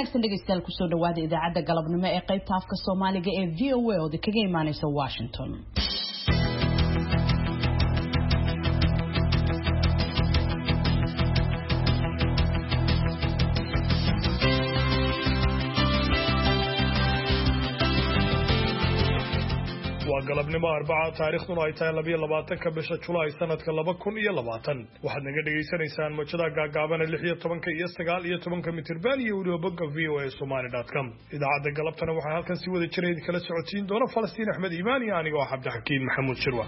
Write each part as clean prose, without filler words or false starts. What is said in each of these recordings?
wanaagsan dhegeystayaal kusoo dhawaada idaacadda galabnimo ee qaybta afka Soomaaliga ee VOA oo kaga imaanaysa Washington. galabnimo Arbaca taariikhduna ay tahay 22 bisha Julaay sanadka 2020 waxaad naga dhageysanaysaan mojada gaagaaban 16 iyo 19 mitir iyo waliba bogga voasomali.com idaacadda galabtana waxaa halkan si wada jiray kala socodsiin doona Falastiin Axmed Iimaan iyo aniga Cabdi Xakiin Maxamuud Shirwa.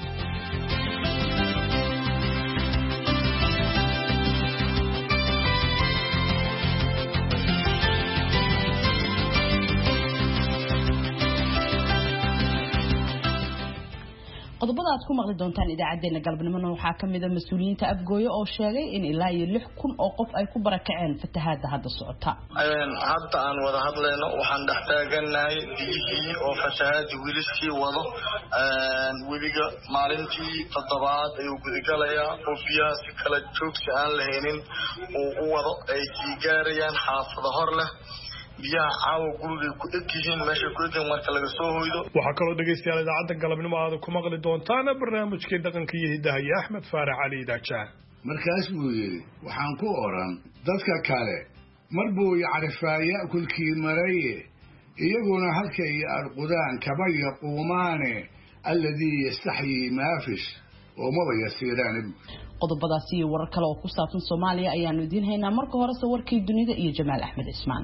qodobada aad ku maqli doontaan idaacadeena galabnimona waxaa kamid ah mas'uuliyiinta Afgooyo oo sheegay in ilaa iyo 6,000 oo qof ay ku barakaceen fatahaada hadda socota. hadda aan wada hadlayno waxaan dhaxtaaganahay biyihii oo fatahaada wiilashii wado wadiga maalintii 7aad ayuu gudagalayaa oo biyaha si kala joogsi aan lahaynin oo u wado ay gaarayaan xaafado hor leh biyaha caawa guriga ku dhigeen meesha ku dhigeen marka laga soo hoydo. waxa kale oo dhageystayaal idaacadda galabnimo aad ku maqli doontaan barnaamijka dhaqanka iyo hidaha Axmed Faarax Ali Daajaa. markaas buu yiri waxaan ku oran dadka kale marbuu yacrifaaya kulkii maraye iyaguna halkay arqudaan kaba yaquumaane alladii yastaxyi maafish oo ma bayasiiraan. qodobadaas iyo warar kale oo ku saabsan Soomaaliya ayaanu idin haynaa marka hore warkii dunida iyo Jamaal Axmed Ismaan.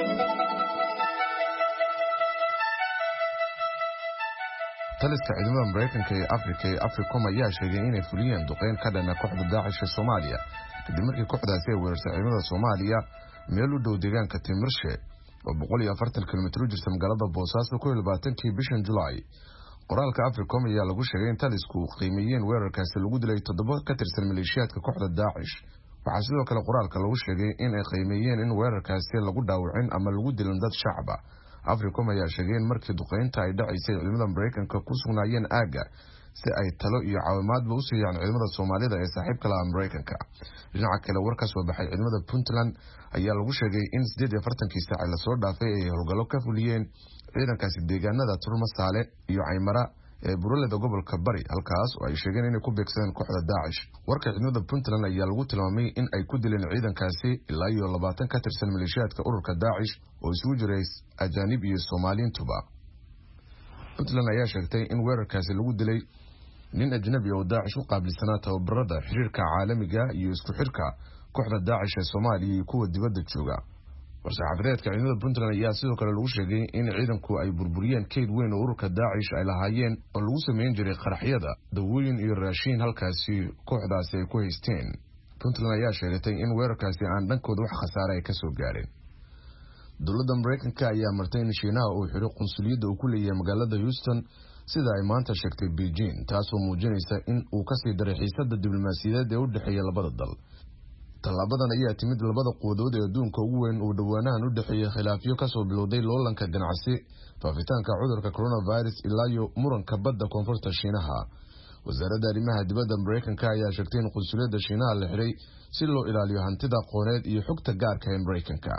taliska ciidamada Mareykanka ee Afrika ayaa sheegay inay fuliyeen duqeyn ka dhan ah kooxda Daesh ee Soomaaliya kadib markii kooxdaasi ay weerartay ciidamada Soomaaliya meel u dhow deegaanka Timirshe oo 140 kilomitir u jirta magaalada Boosaaso 22 bishan Julaay. qoraalka Afrika ayaa lagu sheegay in talisku qiimeeyeen weerarkaasi lagu dilay 7 ka tirsan maleeshiyaadka kooxda Daesh. waxaa sidoo kale qoraalka lagu sheegay in ay qiimeeyeen in weerarkaasi lagu dhaawacin ama lagu dilin dad shacab ah. Afrika ayaa sheegay in markii duqeynta ay dhacaysay ciidamada Mareykanka ku sugnaayeen aaga si ay talo iyo caawimaadba u siiyaan ciidamada Soomaalida ee saaxiibka la Mareykanka. dhinaca kale warka soo baxay ciidamada Puntland ayaa lagu sheegay in 48 saac la soo dhaafay ay howlgallo ka fuliyeen ciidankaasi deegaanada Turmasaale iyo Caymara ee buralada gobolka Bari halkaas oo ay sheegeen inay ku beegsadeen kooxda Daesh. warka ciidamada Puntland ayaa lagu tilmaamay in ay ku dileen ciidankaasi ilaa iyo 20 ka tirsan maleeshiyaadka ururka Daesh oo isugu jiray ajaanib iyo Soomaaliyiintuba. Puntland ayaa sheegtay in weerarkaasi lagu dilay nin ajnabi oo Daesh u qaabilsanaa tababarada xiriirka caalamiga iyo isku xirka kooxda Daesh ee Soomaaliya iyo kuwa dibadda jooga. warsaxaafadeedka ciidamada Puntland ayaa sidoo kale lagu sheegay in ciidanku ay burburiyeen kayd weyn oo ururka Daesh ay lahaayeen oo lagu sameyn jiray qaraxyada dawooyin iyo raashin halkaasi kooxdaasi ay ku haysteen. Puntland ayaa sheegtay in weerarkaasi aan dhankooda wax khasaare ay ka soo gaareen. dowladda Mareykanka ayaa martay in Shiinaha uu xiro qunsuliyadda uu ku leeyahay magaalada Houston sida ay maanta sheegtay Beijing taasoo muujinaysa in uu ka sii daray xiisadda diblomaasiyadeed ee u dhaxeeya labada dal. talaabadan ayaa timid labada quwadood ee adduunka ugu weyn oo dhawaanahan u dhaxeeyay khilaafyo ka soo bilowday loolanka ganacsi faafitaanka cudurka coronavirus ilaa iyo muranka badda koonfurta Shiinaha. wasaaradda arrimaha dibadda Mareykanka ayaa sheegtay in qunsuliyadda Shiinaha la xiray si loo ilaaliyo hantida aqooneed iyo xogta gaarka ee Mareykanka.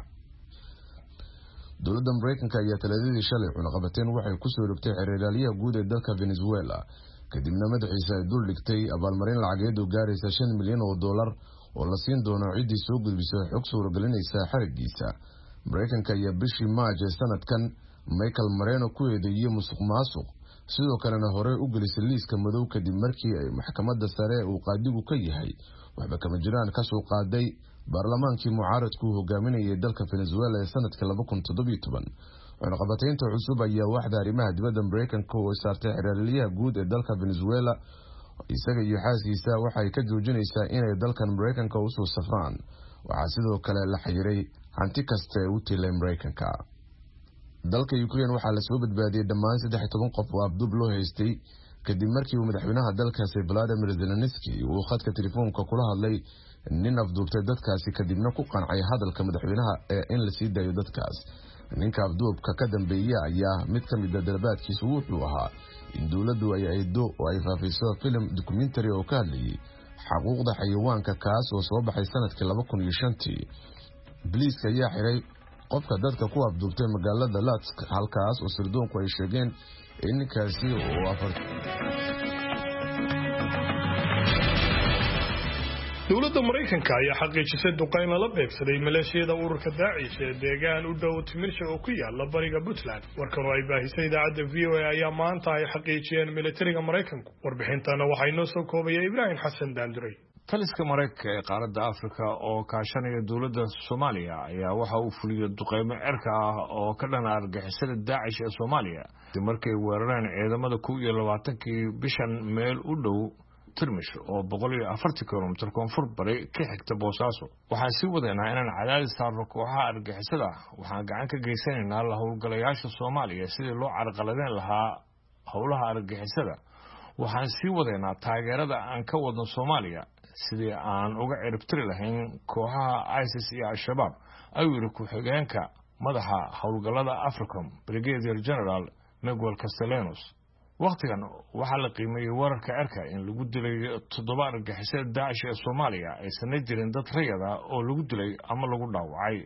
dowladda Mareykanka ayaa talaadadii shalay cunaqabateen waxay ku soo rogtay xiriiryaha guud ee dalka Venezuela kadibna madaxiisa ay dul dhigtay abaalmarin lacageed oo gaaraysa $5 milyan oo la siin doono ciidii soo gudbisay xog suuragelinaysa xarigiisa. Mareykanka ayaa bishii Maaj ee sanadkan Michael Moreno ku eedeeyay musuqmaasuq sidoo kalena hore u gelisay liiska madow kadib markii ay maxkamadda sare uu qaadigu ka yahay waxba kama jiraan ka soo qaaday baarlamaankii mucaaradku hogaaminayay dalka Venezuela ee sanadka 2017. cunaqabateynta cusub ayaa waaxda arrimaha dibadda Mareykanka oo saartay xiriiryaha guud ee dalka Venezuela isaga iyo xaaskiisa waxay ka joojinaysaa inay dalkan Mareykanka u soo safraan. waxaa sidoo kale la xiray hanti kasta ee u tilay Mareykanka. dalka Ukraine waxaa la soo badbaadiyay dhammaan 13 qof oo afduub loo haystay kadib markii uu madaxweynaha dalkaasi Vladimir Zelensky uu khadka telefoonka kula hadlay nin afduubtay dadkaasi kadibna ku qancay hadalka madaxweynaha ee in la sii daayo dadkaas. ninka afduubka ka dambeeyay ayaa mid ka mid ah dalbaadkiisu wuxuu ahaa in dawladdu ay aydo oo ay faafiso film documentary oo ka hadlayay xuquuqda xayawaanka kaas oo soo baxay sanadkii 2005. Booliiska ayaa xiray qofka dadka ku abduubtay magaalada Latsk halkaas oo sirdoonku ay sheegeen in ninkaasi uu dowladda Mareykanka ayaa xaqiijisay duqeyn la beegsaday maleeshiyada ururka Daesh ee deegaan u dhow Timirsha oo ku yaala bariga Puntland. warkan oo ay baahisay idaacadda VOA ayaa maanta ay xaqiijiyeen militariga Mareykanku. warbixintana waxay noo soo koobay Ibrahim Xasan Daanduray. taliska Mareykanka ee qaaradda Afrika oo kaashanaya dowladda Soomaaliya ayaa waxa uu fuliyay duqeymo cirka ah oo ka dhan ah argagixisada Daesh ee Soomaaliya markay weerareen ciidamada 22-kii bishan meel u dhow Tirmish oo 140 kilomitir koonfur bari ka xigta Boosaaso. waxaan sii wadeynaa inaan cadaadis saarno kooxaha argagixisada. waxaan gacan ka geysanaynaa la howlgalayaasha Soomaaliya sidii loo carqaladeyn lahaa howlaha argagixisada. waxaan sii wadeynaa taageerada aan ka wadno Soomaaliya sidii aan uga ciribtiri lahayn kooxaha ISIS iyo Al-Shabaab, ayuu yiri ku-xigeenka madaxa howlgallada Africom Brigadier General Miguel Castellanos. waqtigan waxaa la qiimeeyay wararka cirka in lagu dilay 7 argagixisada Daesh ee Soomaaliya aysan jirin dad rayid ah oo lagu dilay ama lagu dhaawacay.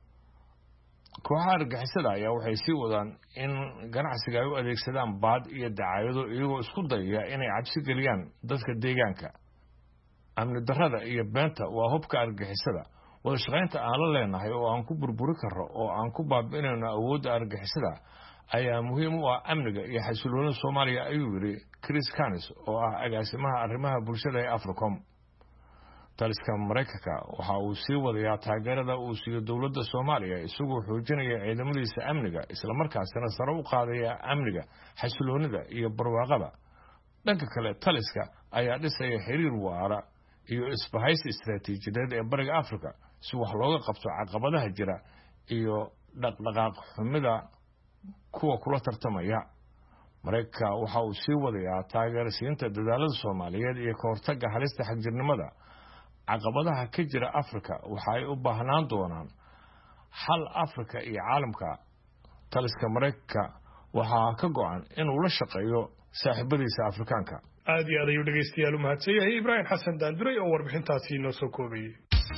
kooxaha argagixisada ayaa waxay sii wadaan in ganacsiga ay u adeegsadaan baad iyo dacaayado iyagoo isku dayaya inay cabsi geliyaan dadka deegaanka. amni darrada iyo beenta waa hubka argagixisada. wada shaqaynta aan la leenahay oo aan ku burburi karro oo aan ku baabi'inayno awoodda argagixisada ayaa muhiim u ah amniga iyo xasiloonida Soomaaliya, ayuu yiri Chris Canis oo ah agaasimaha arrimaha bulshada ee Africom. taliska Mareykanka waxa uu sii wadayaa taageerada uu siiyo dowladda Soomaaliya isagoo xoojinaya ciidamadiisa amniga isla markaasina sare u qaadaya amniga, xasiloonida iyo barwaaqada. dhanka kale taliska ayaa dhisaya xiriir waara iyo isbahaysi istiraatiijiyadeed ee bariga Afrika si wax looga qabto caqabadaha jira iyo dhaqdhaqaaq xumida kuwa kula tartamaya. Mareykanka waxa uu sii wadayaa taageerasiinta dadaalada Soomaaliyeed iyo ka hortagga halista xagjirnimada. caqabadaha ka jira Afrika waxa ay u baahnaan doonaan xal Afrika iyo caalamka. taliska Mareykanka waxa ka go'an inuu la shaqeeyo saaxiibadiisa Afrikaanka. aad iyo aad ayuu dhageystayaal u mahadsan yahay Ibrahim Xasan Daanduray oo warbixintaasi noo soo koobay.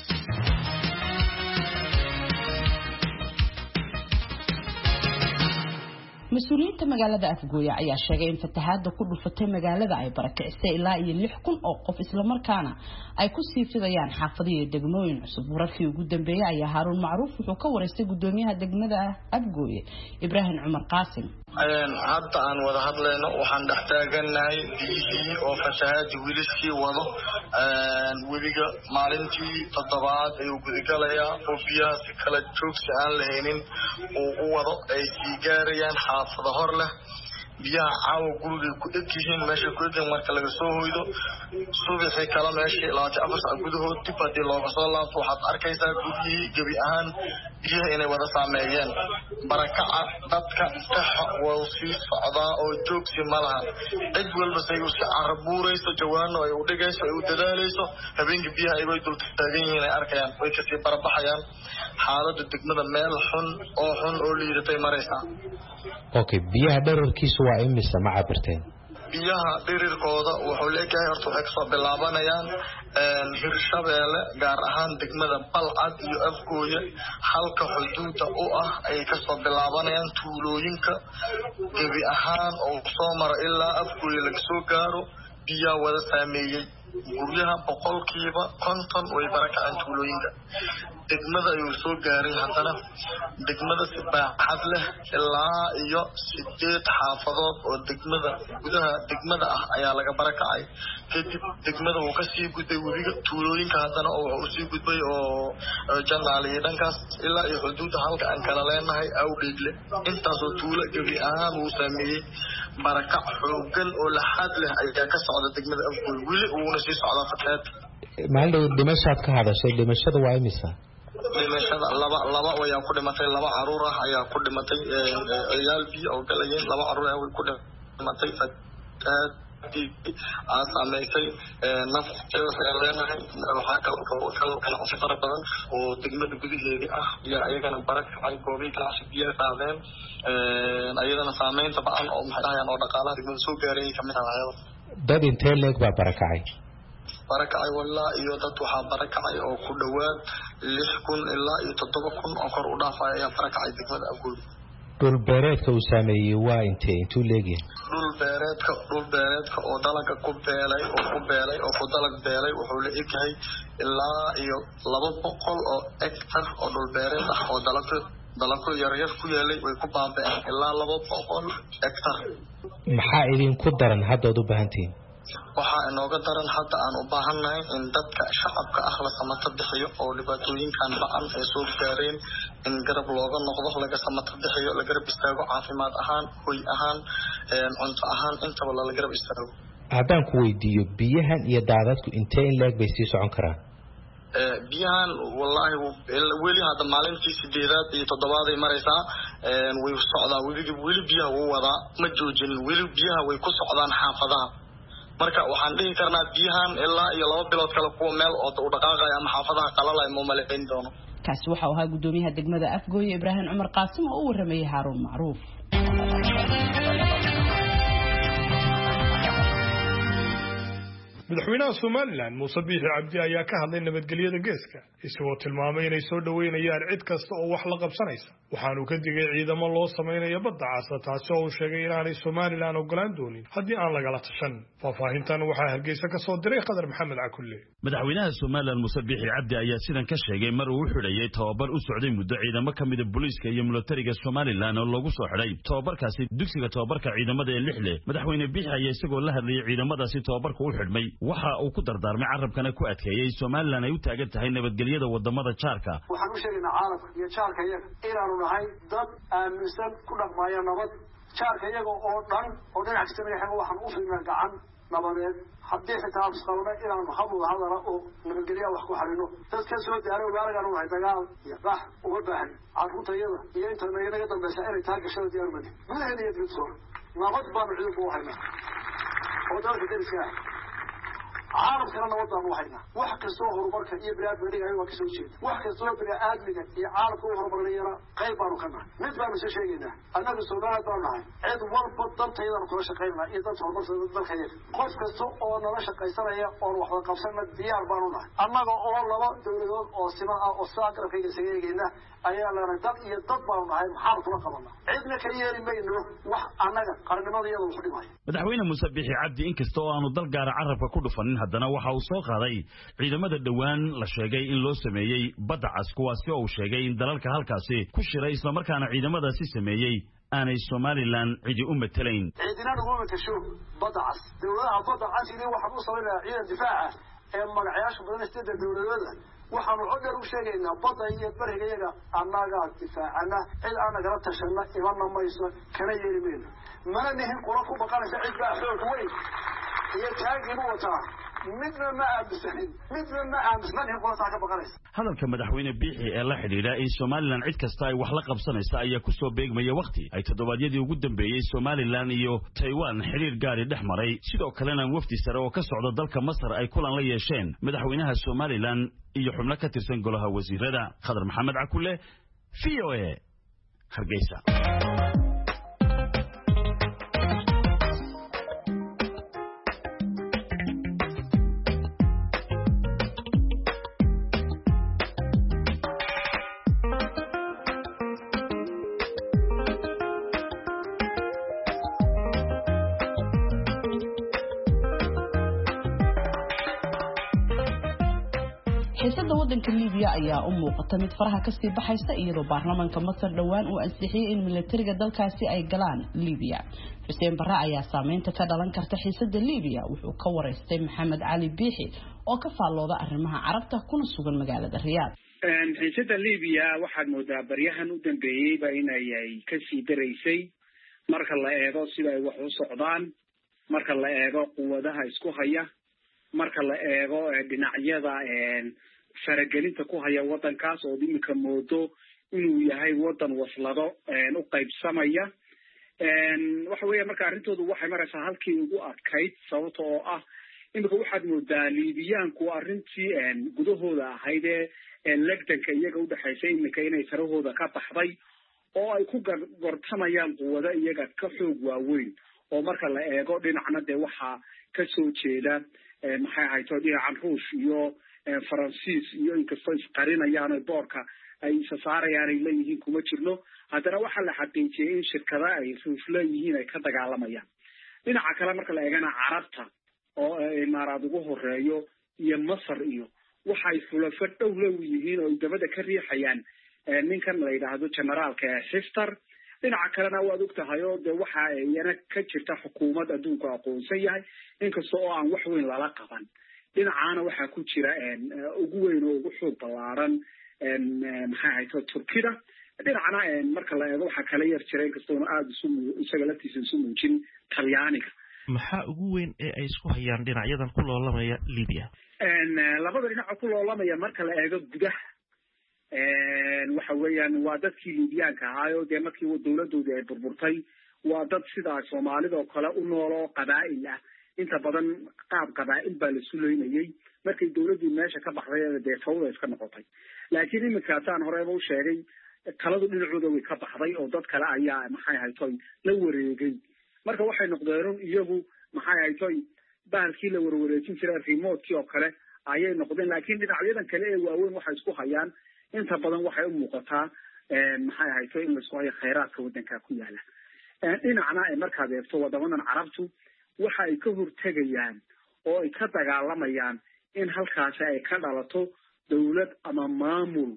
mas-uuliyiinta magaalada Afgooya ayaa sheegay in fatahaada ku dhufatay magaalada ay barakicisay ilaa iyo 6,000 oo qof isla markaana ay ku sii fidayaan xaafadiyo degmooyin cusub. wararkii ugu dambeeyay ayaa Haruun Macruuf wuxuu ka wareystay gudoomiyaha degmada Afgooya Ibrahim Cumar Qaasim. hadda aan wada hadlayno waxaan dhex taaganahay biyihii oo fatahaada wiilashii wado webiga maalintii 7aad ayuu gudagalayaa oo biyaha si kala joogsi aan lahaynin oo u wado ay sii gaarayaan xaafado hor leh. biyaha caawa guriga ku dhigeen meesha ku dhigeen marka laga soo hoydo subaxii kala meeshii 24 saac gudahood dib hadii looga soo laabto waxaad arkaysaa gurigii gabi ahaan biyaha inay wada saameeyeen. barakaca dadka waa sii socdaa oo joogsi ma laha. cid walba say u carbuurayso jawaano ay u dhigayso ay u dadaalayso habeenkii biyaha ay way dul taagan yihiin ay arkayaan way ka sii barbaxayaan. xaaladda degmada meel xun oo liidatay maraysaa. okay, biyaha dhererkiisu waa imisa ma cabirteen? biyaha dhererkooda wuxuu leeyahay horta waxay kasoo bilaabanayaan Hirshabeelle gaar ahaan degmada Balcad iyo Afgooye halka xuduuda u ah ay kasoo bilaabanayaan tuulooyinka gabi ahaan oo soo mara ilaa Afgooye laga soo gaaro biyaha wada saameeyay. guryaha 50% way barakaceen tuulooyinka. degmada ayuu soo gaaray haddana degmada si baaxad leh ilaa iyo 8 xaafadood oo degmada gudaha degmada ah ayaa laga barakacay. kadib degmada uu ka sii gudbay webiga tuulooyinka haddana oo uu sii gudbay oo janaali dhankaas ilaa iyo xuduudda halka aan kala leenahay Awdheegle. intaas oo tuulo gabi ahaan uu saameeyay barakac xoogan oo laxad leh ayaa ka socda degmada Afgooy wili uuna sii socdaa fatahaad. maalin dhimashaad ka hadashay, dhimashada waa imisa? dhimashada laba ayaa ku dhimatay, 2 caruur ah ayaa ku dhimatay ciyaal biyo oo galayeen 2 caruur ah way ku dhimatay fatahaad saameysay nafteeda leenahay. waxaa kaloo fara badan oo degmada gudaheedii ah iyo ayagana barakacay goobii ganacsi biyo qaadeen ayadana saameynta ba'an oo maxay dhahayaan oo dhaqaalaha degmada soo gaaray kamid ah. dad intee leeg baa barakacay? barakacay walaa iyo dad waxaa barakacay oo ku dhawaad 6,000 ilaa iyo 7,000 oo kor u dhaafay ayaa barakacay degmada Afgooye. dhul beereedka uu saameeyay waa intuu leeyahay dhul beereedka oo dalaga ku beelay oo ku dalag beelay wuxuu la egyahay ilaa iyo 200 oo hektar oo dhul beereed ah oo dalagku yar ku yeelay way ku baaba'een ilaa 200 hektar. maxaa idinku daran hadda u baahantiin? waxaa inooga daran hadda aan u baahannahay in dadka shacabka ah la samata bixiyo oo dhibaatooyinkan ba'an ay soo gaareen in garab looga noqdo laga samata bixiyo la garab istaago caafimaad ahaan hoy ahaan cunto ahaan intaba la garab istaago. haddaan ku weydiiyo biyahan iyo daadadku intee in leeg bay sii socon karaan? biyahan wallahi weli hadda maalintii 8aad iyo 7aad ay maraysaa way socdaa weli biyaha wuu wadaa ma joojin weli biyaha way ku socdaan xaafadaha. marka waxaan dhihi karnaa biyahan ilaa iyo 2 bilood kale kuwa meel oo u dhaqaaqay ama xaafadaha qalalay ma maleyn doono. kaasi waxa uu ahaa gudoomiyaha degmada Afgooye Ibrahim Cumar Qaasim oo u waramayay Haroon Macruuf. madaxweynaha Somaliland Muuse Biixi Cabdi ayaa ka hadlay nabadgelyada geeska isagoo tilmaamay inay soo dhaweynayaan cid kasta oo wax la qabsanaysa waxaanu ka digay ciidamo loo sameeyo badda cas taasi oo uu sheegay inaanay Somaliland ogolaan doonin haddii aan lagala tashan. faafahintan waxaa Hargeysa ka soo diray Qadar Maxamed Cakulle. madaxweynaha Somaliland Muuse Biixi Cabdi ayaa sidan ka sheegay mar uu xidhayay tababar u socday muddo ciidamo kamid ah booliiska iyo militariga Somaliland oo lagu soo xidhay tababarkaasi dugsiga tababarka ciidamada ee Lixle. madaxweyne Biixi ayaa isagoo la hadlayay ciidamadaasi tababarka u xidhmay waxa uu ku dardaarmay carabkana ku adkeeyay Somaliland ay u taagan tahay nabadgelyada wadamada jaarka. waxaan u sheegaynaa caalamka iyo jaarka iyaga inaanu nahay dad aaminsan ku dhaqmaya nabad. jaarka iyaga oo dhan oo dhinac kasta madaxayga waxaan u fiirnaa gacan nabadeed haddii xitaa isqabna inaanu hadala oo nabadgelya wax ku xalino. dadka soo daaray waaragan u nahay dagaal iyo qax uga baahan carruurtayada iyo inta naga dambaysa inay taa gashada diyaar madi gudaheeda iyo dibadda nabad baanu ciidanku u haynaa oo dalka deriska ah caalamkana nabad baanu u haynaa. wax kastoo horumarka iyo biniaadmiga waa kasoo jeeda wax kastoo biniaadmiga iyo caalamka u horumarinayana qayb baanu ka nahay. mid baanu soo sheegaynaa annaga Soomaaliya baanu nahay cid walba dantaydan kula shaqaynaa iyo danta horumarka dalkayaga. qof kasta oo nala shaqaysanaya oo wax wada qabsana diyaar baanu nahay. annaga oo 2 dawladood oo siman ah oo saa garabkayga sageeyayna ayaa lana dad iyo dad baanu nahay maxaan kula qabanaa cidna ka yeeli mayno wax annaga qarnimadayada u xidhimayo. madaxweyne Muuse Biixi Cabdi inkasta oo aanu dal gaar carabka ku dhufanin haddana waxa uu soo qaaday ciidamada dhawaan la sheegay in loo sameeyay badda cas kuwaasi oo uu sheegay in dalalka halkaasi ku shiray isla markaana ciidamadaasi sameeyay aanay Somaliland cidi u matalayn. ciidina ugu matasho badda cas dawladaha badda cas inay waxa u sameeyay ciidan difaac ee magacayaasha badan istada dawladooda waxaanu codar u sheegaynaa badda iyo bariga iyaga annaga difaacana cid aan nagala tashanna imanna mayso kana yeeli mayno mana nihin kula ku baqanaysa cid baa xoog weyn iyo taagin wataa midna ma aaminsanin qolata ka baqanaysa. hadalka madaxweyne Biixi ee la xidhiidha in Somaliland cid kasta ay wax la qabsanaysa ayaa ku soo beegmaya waqti ay toddobaadyadii ugu dambeeyay Somaliland iyo Taiwan xiriir gaar ah dhexmaray sidoo kalena wafdi sare oo ka socda dalka Masar ay kulan la yeesheen madaxweynaha Somaliland iyo xubno ka tirsan golaha wasiirada. Qadar Maxamed Cakulle VOA Hargeysa. xiisada wadanka Liibiya ayaa u muuqata mid faraha ka sii baxaysa iyadoo baarlamaanka Masar dhawaan uu ansixiyay in militariga dalkaasi ay galaan Liibiya. Xuseen Barre ayaa saameynta ka dhalan karta xiisada Liibiya wuxuu ka wareystay Maxamed Cali Biixi oo ka faallooda arrimaha Carabta kuna sugan magaalada Riyaad. xiisada Liibiya waxaad moodaa baryahan u dambeeyayba inay ka sii daraysay marka la eego sida ay wax u socdaan marka la eego quwadaha isku haya marka la eego dhinacyada faragelinta ku haya wadankaas oo iminka moodo inuu yahay wadan waslado u qaybsamaya waxa weeye marka arrintoodu waxay maraysaa halkii ugu adkayd sababtoo oo ah iminka waxaad moodaa Liibiyaanku arrintii gudahooda ahayd ee legdanka iyaga u dhaxaysay iminka inay farahooda ka baxday oo ay ku gortamayaan quwada iyaga ka xoog waaweyn oo marka la eego dhinacna dee waxaa kasoo jeeda maxay ahayto dhinacan ruush iyo faransiis iyo inkastoo isqarinayaan boorka ay isasaarayaan ay leeyihiin kuma jirno haddana waxaa la xaqiijiyey in shirkada ay ruush leeyihiin ay ka dagaalamayaan dhinaca kale marka la eegana carabta oo imaaraad ugu horeeyo iyo masar iyo waxay fulafo dhow low yihiin oo dabada ka riixayaan ninkan la yidhaahdo generaalka Xiftar dhinaca kalena waad ogtahay oo dee waxa iyana ka jirta xukuumad adduunku aqoonsan yahay inkastoo oo aan wax weyn lala qaban dhinacaana waxaa ku jira ugu weyn oo ugu xoog ballaaran maxay ahayto Turkida dhinacana marka la eego waxaa kala yar jira inkastoo aad isaga laftiisa isu muujin Talyaaniga maxaa ugu weyn ee ay isku hayaan dhinacyadan ku loolamaya Liibiya labada dhinac ku loolamaya marka la eego gudaha waxa weeyaan waa dadkii Liibiyaanka ahaayoo dee markii dawladoodii ay burburtay waa dad sidaa Soomaalida oo kale u nool oo qabaa'il ah inta badan qaab qabaa'il baa la suleynayay markii dawladii meesha ka baxday dee fawda iska noqotay laakiin iminka taan horeba u sheegay taladu dhinacooda way ka baxday oo dad kale ayaa maxay ahaytoy la wareegay marka waxay noqdeen iyagu maxay ahaytoy bahalkii la warwareejin jiray remote-kii oo kale ayay noqdeen laakiin dhinacyadan kale ee waaweyn waxay isku hayaan inta badan waxay u muuqataa maxay ahaytoy in la isku hayo khayraadka waddanka ku yaala dhinacna markaad eegto wadamadan carabtu waxa ay ka hortegayaan oo ay ka dagaalamayaan in halkaasi ay ka dhalato dawlad ama maamul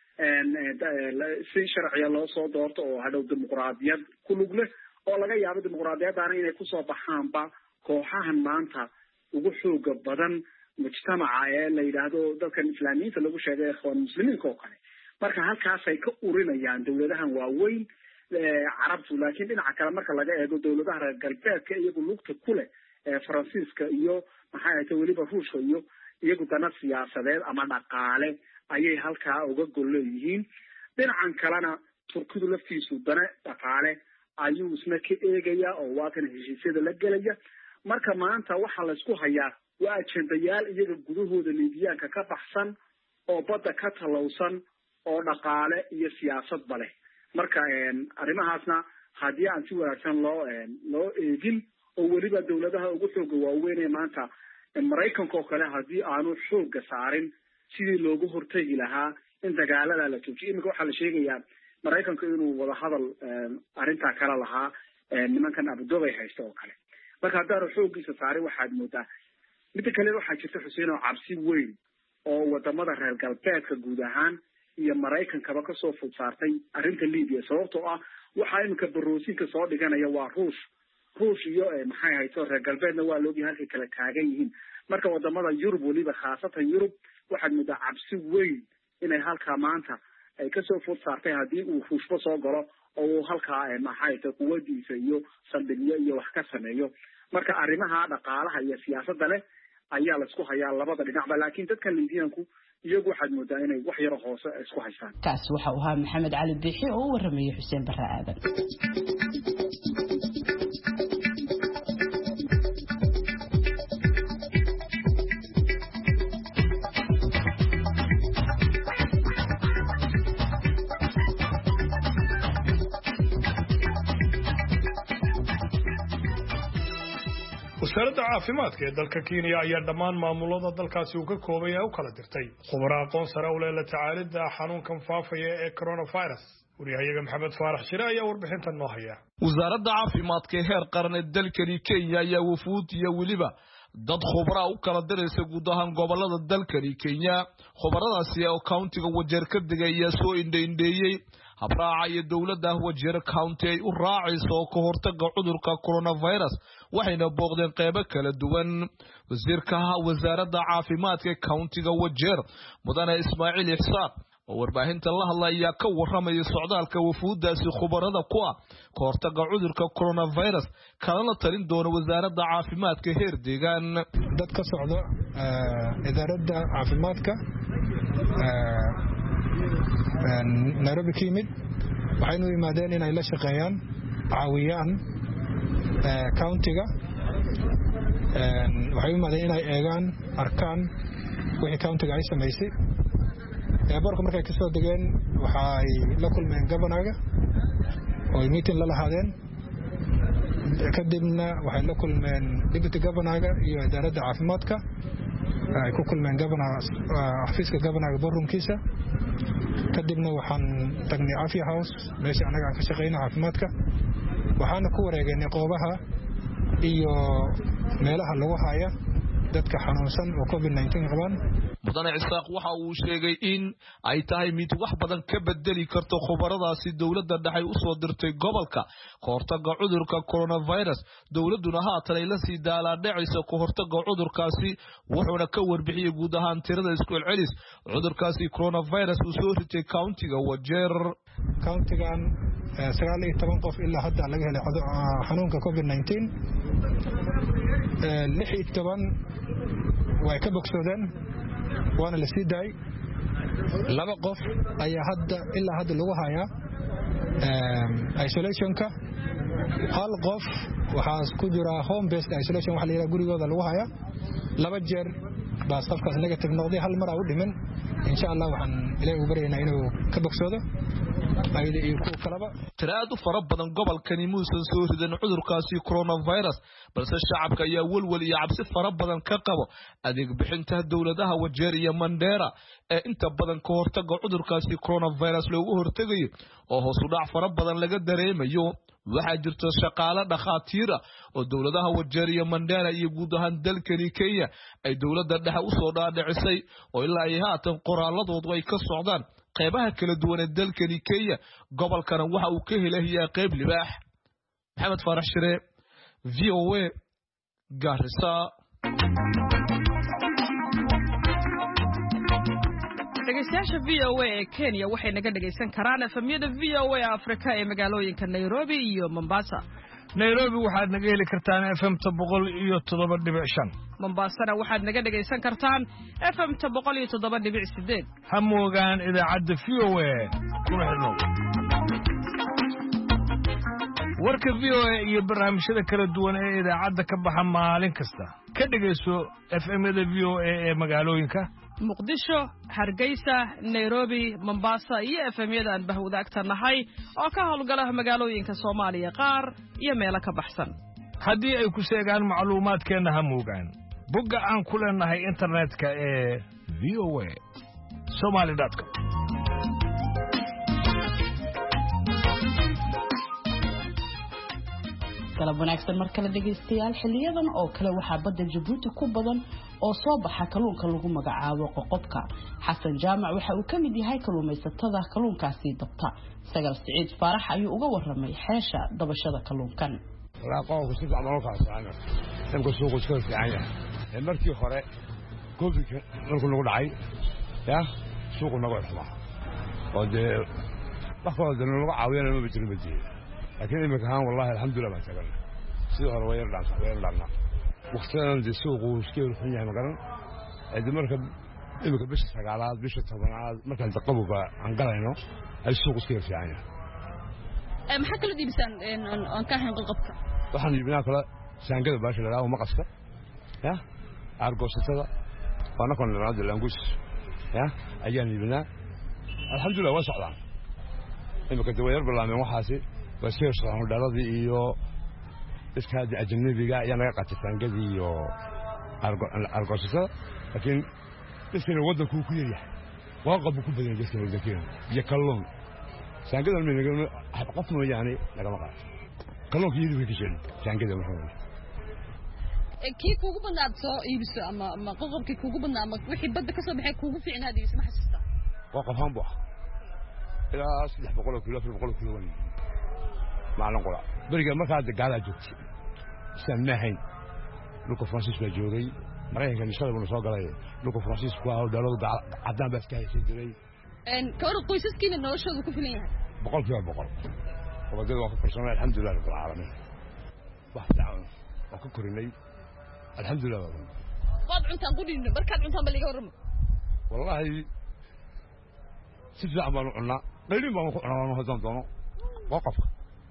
si sharciya loo soo doorto oo hadhow dimuqraadiyad ku lug leh oo laga yaabo dimuqraadiyaddaana inay kusoo baxaanba kooxahan maanta ugu xooga badan mujtamaca ee la yidhaahdo dalkan islaamiyiinta lagu sheegay ikhwaan muslimiinka oo kale marka halkaasay ka urinayaan dawladahan waaweyn carabtu laakiin dhinaca kale marka laga eego dawladaha reer galbeedka iyagu lugta ku leh faransiiska iyo maxay ahayta weliba ruushka iyo iyagu dana siyaasadeed ama dhaqaale ayay halkaa uga gol leeyihiin dhinacan kalena turkidu laftiisu dana dhaqaale ayuu isna ka eegaya oo waa kan heshiisyada la gelaya marka maanta waxaa la isku hayaa waa ajendayaal iyaga gudahooda Liibiyaanka ka baxsan oo badda ka talowsan oo dhaqaale iyo siyaasadba leh marka arrimahaasna haddii aan si wanaagsan loo eegin oo weliba dawladaha ugu xooga waaweyn ee maanta Maraykanka oo kale haddii aanu xooga saarin sidii loogu hortegi lahaa in dagaalada la joojiyo iminka waxaa la sheegayaa Maraykanka inuu wada hadal arrintaa kala lahaa nimankan Abu Dhabi haysta oo kale marka haddaanu xoogiisa saarin waxaad moodaa midda kale waxaa jirta Xuseen oo cabsi weyn oo wadamada reer galbeedka guud ahaan iyo Maraykankaba kasoo fud saartay arrinta Liibiya sababtoo ah waxaa iminka baroosinka soo dhiganaya waa ruush iyo maxay ahayto reer galbeedna waa loogi halkay kala taagan yihiin marka wadamada Yurub weliba khaasatan Yurub waxaad moodaa cabsi weyn inay halkaa maanta ay kasoo fud saartay haddii uu ruushba soo galo oo uu halkaa maxay ahayto quwadiisa iyo saldhigyo iyo wax ka sameeyo marka arrimaha dhaqaalaha iyo siyaasadda leh ayaa la isku hayaa labada dhinacba laakiin dadka Liibiyaanku iyagu waxaad moodaa inay wax yar hoose isku haystaan kaas waxa uu ahaa Maxamed Cali Biixi oo warramay Xuseen Barre Aadan wasaaradda caafimaadka ee dalka Kenya ayaa dhammaan maamulada dalkaasi uu ka koobay u kala dirtay khubaro aqoon sare u leh la tacaalidda xanuunkan faafaya ee coronavirus wariyahayaga Maxamed Faarax Shire ayaa warbixintan noo haya wasaaradda caafimaadka ee heer qaran ee dalkani Kenya ayaa wufuud iyo weliba dad khubaro u kala diraysa guud ahaan gobolada dalkani Kenya khubaradaasi oo countiga Wajeer ka digaya soo indheeyay habraaca iyo dawladda Wajeer County ay u raacayso ka hortagga cudurka coronavirus waxayna booqdeen qaybo kala duwan wasiirka wasaaradda caafimaadka ee countiga Wajeer mudane Ismaaciil Ixsaaq oo warbaahinta la hadlaya ka warramay socdaalka wufuudaasi khubarada ku ah ka hortagga cudurka coronavirus kalana talin doona wasaaradda caafimaadka heer deegaan dad ka socdo idaaradda caafimaadka Nairobi ka yimid waxaynu yimaadeen inay la shaqeeyaan caawiyaan countiga waxay yimaadeen inay eegaan arkaan wixii countiga ay samaysay boorka markay ka soo degeen waxay la kulmeen governorga oo meeting la lahaadeen kadibna waxay la kulmeen deputy governorga iyo wasaaradda caafimaadka ay ku kulmeen xafiiska governorga boorumkiisa kadibna waxaan tagnay Afia House meesha anaga aan ka shaqeyno caafimaadka waxaana ku wareegnay qoobaha iyo meelaha lagu haya dadka xanuunsan oo COVID-19 qabaan mudane Isaaq waxa uu sheegay in ay tahay mid wax badan ka bedeli karto khubaradaasi dawladda dhexe u soo dirtay gobolka kahortaga cudurka coronavirus dawladuna haatan ay la sii daalaadhacayso kahortaga cudurkaasi wuxuuna ka warbixiyay guud ahaan tirada isku celcelis cudurkaasi coronavirus uu soo ritay countiga Wajeer countigan 19 qof ilaa hadda laga helay xanuunka COVID-19 16 way ka bogsoodeen waana la sii daayay 2 qof ayaa ilaa hadda lagu hayaa isolationka 1 qof waxaa ku jira home based isolation waxa la yiraahdo gurigooda lagu hayaa 2 jeer baa qofkaas negative noqday 1 mar uu dhiman insha Allah waxaan ilaahay u baryaynaa inuu ka bogsoodo tiraad u fara badan gobolkani muusan soo ridan cudurkaasi coronavirus balse shacabka ayaa walwal iyo cabsi fara badan ka qabo adeeg bixinta dawladaha Wajeer iyo Mandera ee inta badan ka hortaga cudurkaasi coronavirus loogu hortagayo oo hoos u dhac fara badan laga dareemayo waxaa jirta shaqaale dhakhaatiir oo dawladaha Wajeer iyo Mandera iyo guud ahaan dalkani Kenya ay dawladda dhexe u soo dhaadhicisay oo ilaa ay haatan qoraaladoodu ay ka socdaan qaybaha kala duwan ee dalkani Kenya gobolkana waxa uu ka helayaa qayb libaax Maxamed Farax Shire VOA Garissa dhegeystayaasha VOA ee Kenya waxay naga dhageysan karaan efemyada VOA Afrika ee magaalooyinka Nairobi iyo Mombasa Nairobi waxaad naga heli kartaan FM 107.5 Mombasana waxaad naga dhageysan kartaan FM 107.8 ha moogaan idaacadda VOA kuna xidhnow warka VOA iyo barnaamijyada kala duwan ee idaacadda ka baxa maalin kasta ka dhageyso FM-yada VOA ee magaalooyinka Muqdisho, Hargeysa, Nairobi, Mombasa iyo FM-yada aan bahwadaagta nahay oo ka howlgala magaalooyinka Soomaaliya qaar iyo meelo ka baxsan haddii ay ku sheegaan macluumaadkeena ha moogaan bogga aan ku leenahay internetka ee voa.somali.com galab wanaagsan mar kale dhageystayaal xiliyadan oo kale waxaa badda Djibouti ku badan oo soo baxa kalluunka lagu magacaabo qoqobka Xasan Jaamac waxa uu ka mid yahay kalluumaysatada kalluunkaasi dabta Sagal Saciid Faarax ayuu uga waramay xeesha dabashada kalluunkan la qof si fiican ka saarana tanku suuqu iska fiican markii hore COVID markuu lagu dhacay suuqu naga xuma oo de waxa lagu caawiyay ma bijirin laakiin imika haan wallahi alxamdulillah ma tagan sidoo hore way dhacna waqtigan de suuqu iskeel xun yahay magaran marka imika bisha 9aad bisha 10aad marka daqabuba aan galayno ay suuqu iskeel fiican yahay maxaa kala diibsan aan ka hayn qolqobka waxaan diibnaa kala saangada baasha la raawo maqaska argoosatada wana kon raad langus ayaan diibnaa alxamdulillah waa socdaan imika dawayar balaameen waxaasi وسير صار دلادي iyo iska ajnabiga ayaa naga qaatay saangadii iyo argosada laakiin isna wadanku ku yahay waa qab ku badan jiray wadankeena iyo kalluun saangada ma naga qof ma yaani laga ma qaato kalluunka yidii way ka jeedin saangada wuxuu kii kuugu badnaad soo iibso ama qoqobkii kuugu badnaa ama wixii badda ka soo baxay kuugu fiicnaa diis ma xasuusta waa qofan buu ilaa 300 kilo 400 kilo معلن قرا بريغا marka gaala joogtay saamahayn luko Francis waa joogay maraykanka shaqada soo galay luko Francis waa dalada cadaan bas ka hayay jiray kawar qoysaskiina noloshooda ku filan yahay 100% wabadada waa ku farsamay alxamdulillah rabbil caalamiin wax daawan oo ku korinay alxamdulillah waad cuntaan qudin markaad cuntaan baliga waramo wallahi si fiican baan cunaa qeylin baan ku cunaa hadan doono waqafka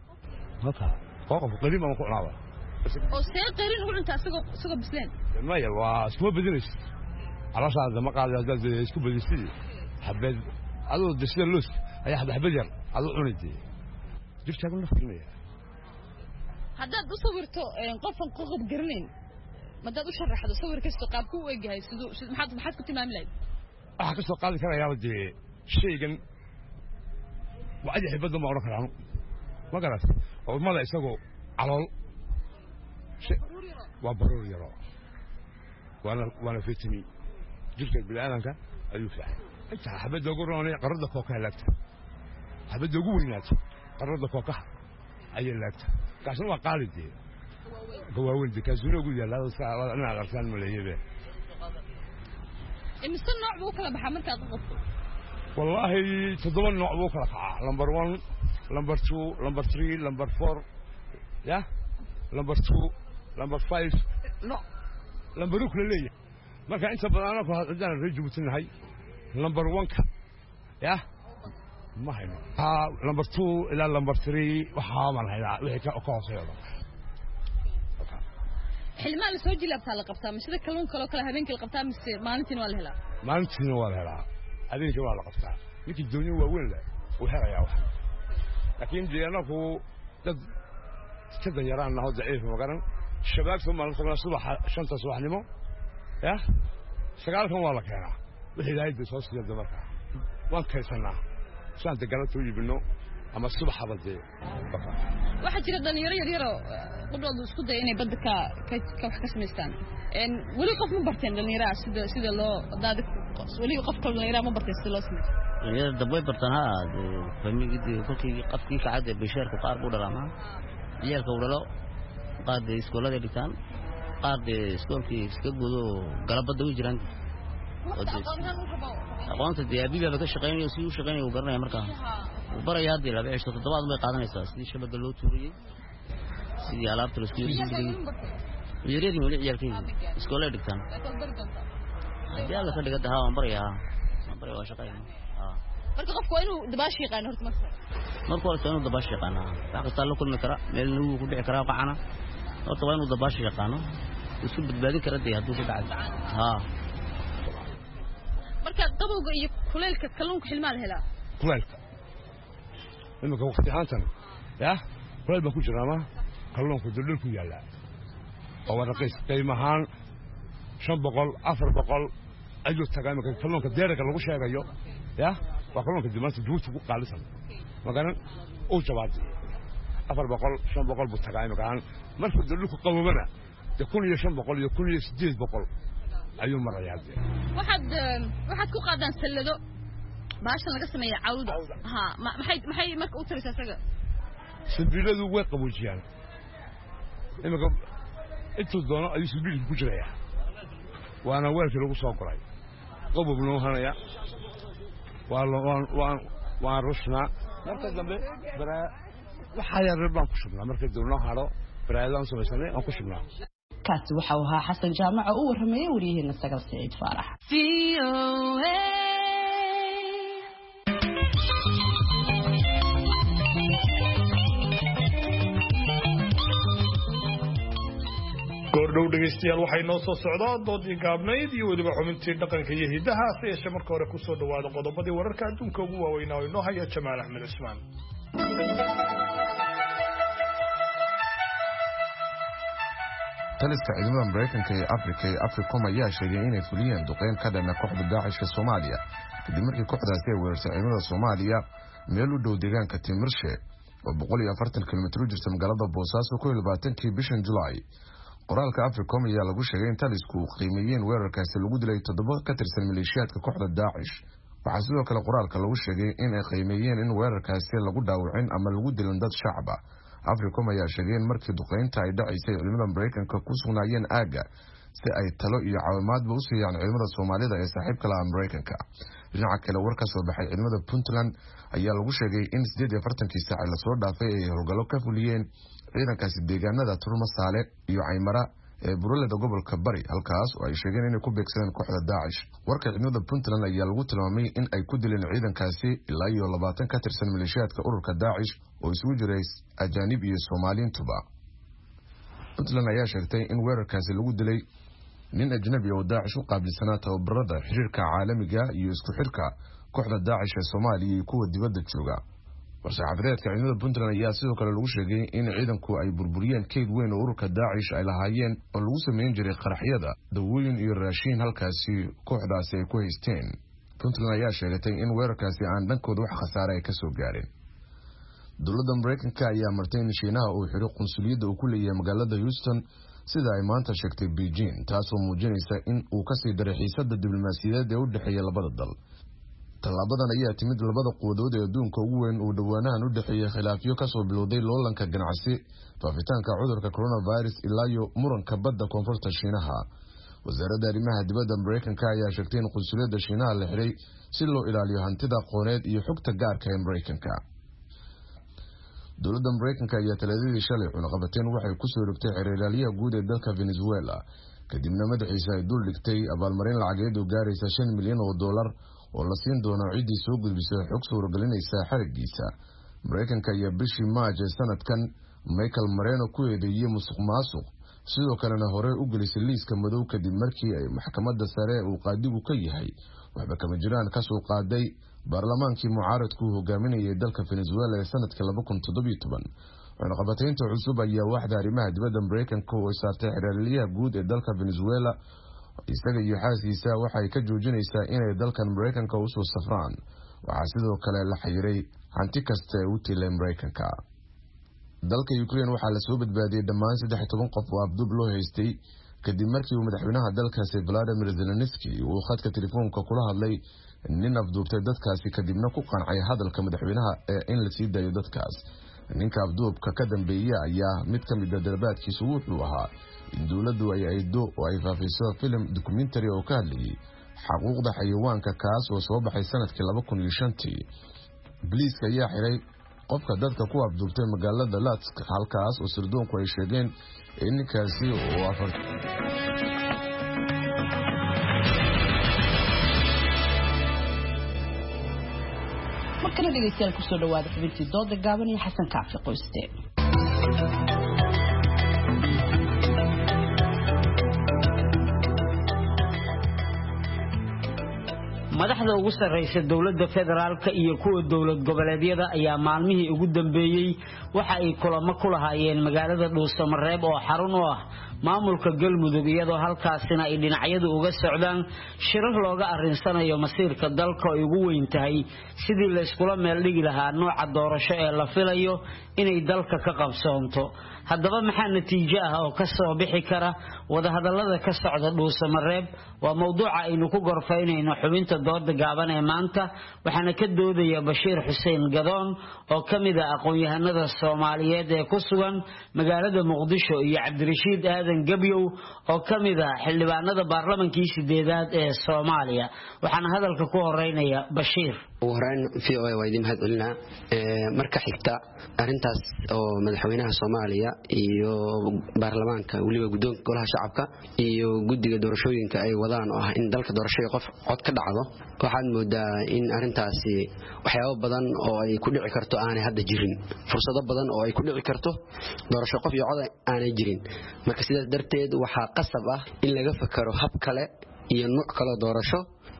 qoqof qariib ma ku cunaa oo see qariin ugu cuntaa asagoo bisleen ma ya waa isku bedelays alaasha ma qaad hada isku bedesay habad adoo disla loos ayaa habad yar adoo cunayay jirta ku nafkeenaya haddaad u sawirto qofan qoqob garanayn madaad u sharaxdo sawir kasta qaabku u eegyahay sidoo maxaad ku tilmaami lahayd waxa ka soo qaadi karayaa dee shaygan waxa badan ma oran karaan ma garas oo mada isagoo calool waa baruur yaro waana fitami jirka bilaadanka ayuu fiican inta xabada ugu roonay qarada kookaha laagta xabada ugu weynaata qarada kookaha ayay laagta kaasna waa qaalidee gawaawin kaasuna ugu yaalada saacada ana arkaan maleeyay imisa nooc buu kala baxaa markaad qofto wallahi 7 nooc buu kala baxaa number 1 number 2 number 3 number 4 ya number 2 number 5 no number 2 kala leeyahay marka inta badan ku hadaan rajubtinahay number 1 ka ya ma hayno number 2 ila number 3 waxa ma lahayd wixii ka hooseeyo xilmaan la soo jilabtaa la qabtaa mise kalluun kale habeenkii la qabtaa mise maalintii waa la helaa habeenkii waa la qabtaa ninkii doonyo waa weyn leh uu xirayaa wax laakiin deegaanku dad sida yaraan ah daciif ma garan shabaabku maalinta subax 5 subaxnimo ya sagaalkan waa la keenaa wixii ilaahay soo siiyay dabarka waan kaysanaa saan degalatu yibino ama subax habadee waxa jira dhalinyaro yar qodobadu isku day inay badda ka wax ka sameystaan wali qof ma barteen dhalinyaro sida loo daad wali qof dhalinyaro ma barteen sida loo sameeyo dhalinyaro dabay bartaan famigii kolkii qafkii ka cad bisharku qaar buu dhalaama ciyalka uu dhalo qaad iskoolada dhigtaan qaad iskoolkii iska gudo galabada u jiraan aqoonta diyabiga ka shaqeeyo si uu shaqeeyo garanay markaa baraya hadii la beesho toddobaad ma qaadanaysaa sidii shabaga loo tuuriyay sidii alaabta la isku yiri yiri wali ciyalkii iskoolada dhigtaan hadii la ka dhigada haa baraya waa shaqeeyo marka qofku inuu dabaash yaqaan horta marka waa inuu dabaash yaqaan waxa la kulmi kara meel uu ku dhici kara qacana horta waa inuu dabaash yaqaan isku badbaadin kara hadii ku dhacay marka qabowga iyo kuleelka kalluunka xilmaal helaa kuleelka imika waqti aantan ya kuleel ba ku jiraama kalluunku dulul ku yaala oo warqis qiimahan 500 400 ayuu tagaa imika kalluunka deerka lagu sheegayo ya waa kalluunka dimaanta duutu ku qaalisan magaran oo jawaab 400 500 buu tagaa imika markuu dulul ku qabowna 1500 iyo 1800 ayuu marayaa waxaad ku qaadaan salado baashan laga sameeyo cawda ha maxay marka u tiraysaa isaga sibiladu way qaboojiyaan imika intuu doono ayuu sibilku ku jiraya waana weelkii lagu soo goray qabow noo hanaya waan rushnaa marka dambe waxa yar baan ku shubnaa marka doono haro baraadaan samaysanay aan ku shubnaa kaasi waxa uu ahaa xasan jaamac oo u warramay wariyaheena Sagal Saciid Faarax goordhow dhegeystayaal waxay noo soo socdaa doodii gaabnayd iyo weliba xubintii dhaqanka iyo hidaha se yeeshee marka hore ku soo dhawaada qodobadii wararka adduunka ugu waaweynaa oo inoo haya Jamaal Axmed Cismaan taliska ciidamada Mareykanka ee Afrika ee Africom ayaa sheegay inay fuliyeen duqeyn ka dhan ah kooxda Daesh ee Soomaaliya kadib markii kooxdaasi ay weerartay ciidamada Soomaaliya meel u dhow deegaanka Timirshe oo 140 kilomitir u jirta magaalada Boosaaso 22kii bishan July. qoraalka Africom ayaa lagu sheegay in talisku qiimeeyeen weerarkaasi lagu dilay 7 ka tirsan maleeshiyaadka kooxda Daesh. waxaa sidoo kale qoraalka lagu sheegay in ay qiimeeyeen in weerarkaasi lagu dhaawacin ama lagu dilin dad shacab ah. Africom ayaa sheegay in markii duqeynta ay dhacaysay ciidamada Mareykanka ku sugnaayeen aaga si ay talo iyo caawimaadba u siiyaan ciidamada Soomaalida ee saaxiibka la Mareykanka. dhinaca kale war ka soo baxay ciidamada Puntland ayaa lagu sheegay in 48kii saac la soo dhaafay ay howlgallo ka fuliyeen ciidankaasi deegaanada Turmasaale iyo Caymara ee buralada gobolka Bari halkaas oo ay sheegeen inay ku beegsadeen kooxda Daesh. warka ciidamada Puntland ayaa lagu tilmaamay in ay ku dileen ciidankaasi ilaa iyo 20 ka tirsan maleeshiyaadka ururka Daesh oo isugu jiray ajaanib iyo Soomaaliintuba. Puntland ayaa sheegtay in weerarkaasi lagu dilay nin ajnabi oo Daesh u qaabilsanaa tababarada xiriirka caalamiga iyo isku xirka kooxda Daesh ee Soomaaliya iyo kuwa dibadda jooga. war-saxaafadeedka ciidamada Puntland ayaa sidoo kale lagu sheegay in ciidanku ay burburiyeen kayd weyn oo ururka Daesh ay lahaayeen oo lagu sameyn jiray qaraxyada dawooyin iyo raashin halkaasi kooxdaasi ay ku haysteen. Puntland ayaa sheegtay in weerarkaasi aan dhankooda wax khasaare ay ka soo gaarin. dowladda Mareykanka ayaa martay in Shiinaha uu xiro qunsuliyadda uu ku leeyahay magaalada Houston sida ay maanta sheegtay Beijing, taasoo muujinaysa in uu ka sii daray xiisadda diblomaasiyadeed ee u dhaxeeya labada dal. Tallaabadan ayaa timid labada quwadood ee adduunka ugu weyn uu dhawaanahan u dhaxeeyay khilaafyo ka soo bilowday loolanka ganacsi, faafitaanka cudurka coronavirus ilaa iyo muranka badda koonfurta Shiinaha. wasaaradda arrimaha dibadda Mareykanka ayaa sheegtay in qunsuliyadda Shiinaha la xiray si loo ilaaliyo hantida aqooneed iyo xogta gaarka ee Mareykanka. dowladda Mareykanka ayaa talaadadii shalay cunaqabateen waxay ku soo rogtay xiriiryaha guud ee dalka Venezuela kadibna madaxiisa ay dul dhigtay abaalmarin lacageed oo gaaraysa $5 milyan oo la siin doono ciidii soo gudbisay xog suuragelinaysa xarigiisa. Mareykanka ayaa bishii Maaj ee sanadkan Michael Moreno ku eedeeyay musuqmaasuq, sidoo kalena hore u gelisay liiska madow kadib markii ay maxkamadda sare uu qaadigu ka yahay waxba kama jiraan ka soo qaaday baarlamaankii mucaaradku hogaaminayay dalka Venezuela ee sanadka 2017. cunaqabataynta cusub ayaa waaxda arrimaha dibadda Mareykanka oo saartay xiriiryaha guud ee dalka Venezuela isaga iyo xaaskiisa waxay ka joojinaysaa inay dalkan Mareykanka u soo safraan. waxaa sidoo kale la xiray hanti kasta ee u tilay Mareykanka. dalka Ukraine waxaa la soo badbaadiyay dhammaan 13 qof oo afduub loo haystay kadib markii uu madaxweynaha dalkaasi Vladimir Zelensky uu khadka telefoonka kula hadlay nin afduubtay dadkaasi kadibna ku qancay hadalka madaxweynaha ee in la sii daayo dadkaas. ninka afduubka ka dambeeyay ayaa mid ka mid ah dalbaadkiisu wuxuu ahaa in dowladdu ay aydo oo ay faafiso film documentary oo ka hadlayay xuquuqda xayawaanka kaas oo soo baxay sanadkii 2005. Police ayaa xiray qofka dadka ku afduubtay magaalada Latsk halkaas oo sirdoonku ay sheegeen in ninkaasi oo markana dhegeystayaal ku soo dhawaada xubintii dooda gaaban iyo Xasan Kaafi Qoyste. madaxda ugu sarreysa dawladda federaalka iyo kuwa dawlad goboleedyada ayaa maalmihii ugu dambeeyay waxa ay kulamo ku lahaayeen magaalada Dhuusamareeb oo xarun u ah maamulka Galmudug iyadoo halkaasina ay dhinacyadu uga socdaan shirar looga arinsanayo masiirka dalka oo ugu weyn tahay sidii la iskula meel dhigi lahaa nooca doorasho ee la filayo inay dalka ka qabsoonto. haddaba maxaa natiijo ah oo ka soo bixi kara wada hadallada ka socda Dhuusamareeb waa mowduuca aynu ku gorfaynayno xubinta dooda gaaban ee maanta. waxaana ka doodaya Bashiir Xuseen Gadoon oo kamid ah aqoon-yahanada Soomaaliyeed ee ku sugan magaalada Muqdisho iyo Cabdirashiid Aadan Gabyow oo kamid ah xildhibaanada baarlamaankii 8aad ee Soomaaliya. waxaana hadalka ku horeynaya Bashiir. وهران في ويدي مهد قلنا مركا حكتا أرنتاس أو مدحوينها الصومالية إيو برلمانكا وليبا قدون كلها شعبكا إيو قدق دورشوينكا أي وضان إن دالك دورشوي قف عد كدعضو waxaan moodaa in arintaasi waxyaabo badan oo ay ku dhici karto aanay hadda jirin fursado badan oo ay ku dhici karto doorasho qof iyo cod aanay jirin marka sidaas darteed waxaa qasab ah in laga fakaro hab kale iyo nooc kale doorasho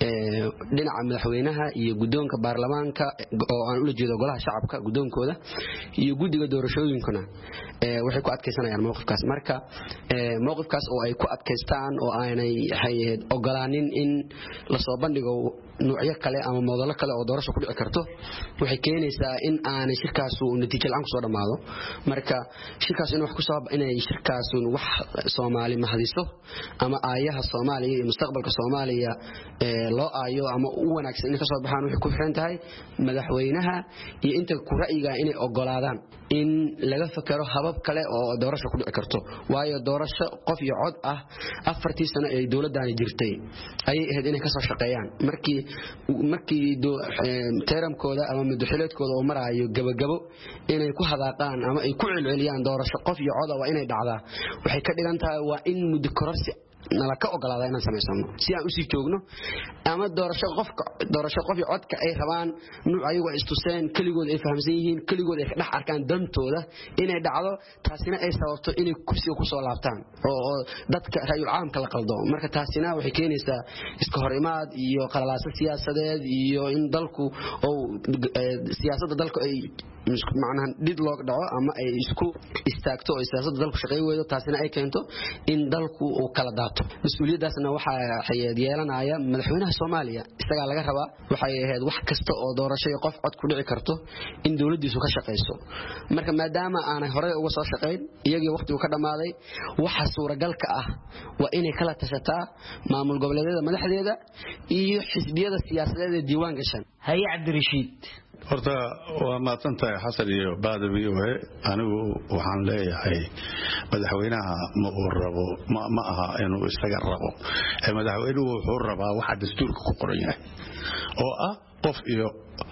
dhinaca madaxweynaha iyo gudoonka baarlamaanka oo aan ula jeedo golaha shacabka gudoonkooda iyo gudiga doorashooyinkuna waxay ku adkeysanayaan mowqifkaas marka mowqifkaas oo ay ku adkeystaan oo aanay hay'ad ogolaanin in la soo bandhigo noocyo kale ama moodalo kale oo doorasho ku dhici karto waxay keenaysaa in aanay shirkaas uu natiijo la'aan ku soo dhamaado marka shirkaas in wax ku sabab inay shirkaas wax Soomaali mahadiso ama aayaha Soomaaliya iyo mustaqbalka Soomaaliya loo aayo ama u wanaagsan in ka soo baxaan wixii ku xiran tahay madaxweynaha iyo inta ku ra'yiga inay ogolaadaan in laga fakaro habab kale oo doorasho ku dhici karto waayo doorasho qof iyo cod ah 4 sano ee dawladdaani jirtay ay ahayd inay ka soo shaqeeyaan markii teeramkooda ama madaxweynaadkooda oo maraayo gabagabo inay ku hadaaqaan ama ay ku celceliyaan doorasho qof iyo cod waa inay dhacdaa waxay ka dhigan tahay waa in muddo kororsi nala ka ogolaada inaan samaysano si aan u sii joogno ama doorasho qof iyo codka ay rabaan nuuc ayagu ay istuseen kaligood ay fahamsan yihiin kaligood ay dhex arkaan dantooda inay dhacdo taasina ay sababto inay kursiga ku soo laabtaan oo dadka ra'yul caamka la qaldo marka taasina waxay keenaysaa iska hor imaad iyo qalalaasa siyaasadeed iyo in dalku oo siyaasadda dalku ay macnaha did loo dhaco ama ay isku istaagto oo siyaasadda dalku shaqay weydo taasina ay keento in dalku uu kala daato mas'uuliyadaasna waxa yeelanaya madaxweynaha Soomaaliya isaga laga rabaa waxay ahayd wax kasta oo doorasho qof cod ku dhici karto in dawladdiisu ka shaqeyso marka maadaama aanay hore uga soo shaqeyn iyagii waqtigu ka dhamaaday waxa suuragalka ah waa inay kala tashataa maamul goboleedyada madaxdeeda iyo xisbiyada siyaasadeed ee diiwaan gashan haye Cabdirashiid horta waa maasantahay xasan iyo baadawi anigu waxaan leeyahay madaxweynaha ma uu rabo ma aha inuu isaga rabo madaxweynuhu wuxuu rabaa waxa dastuurka ku qoran yahay oo ah qof iyo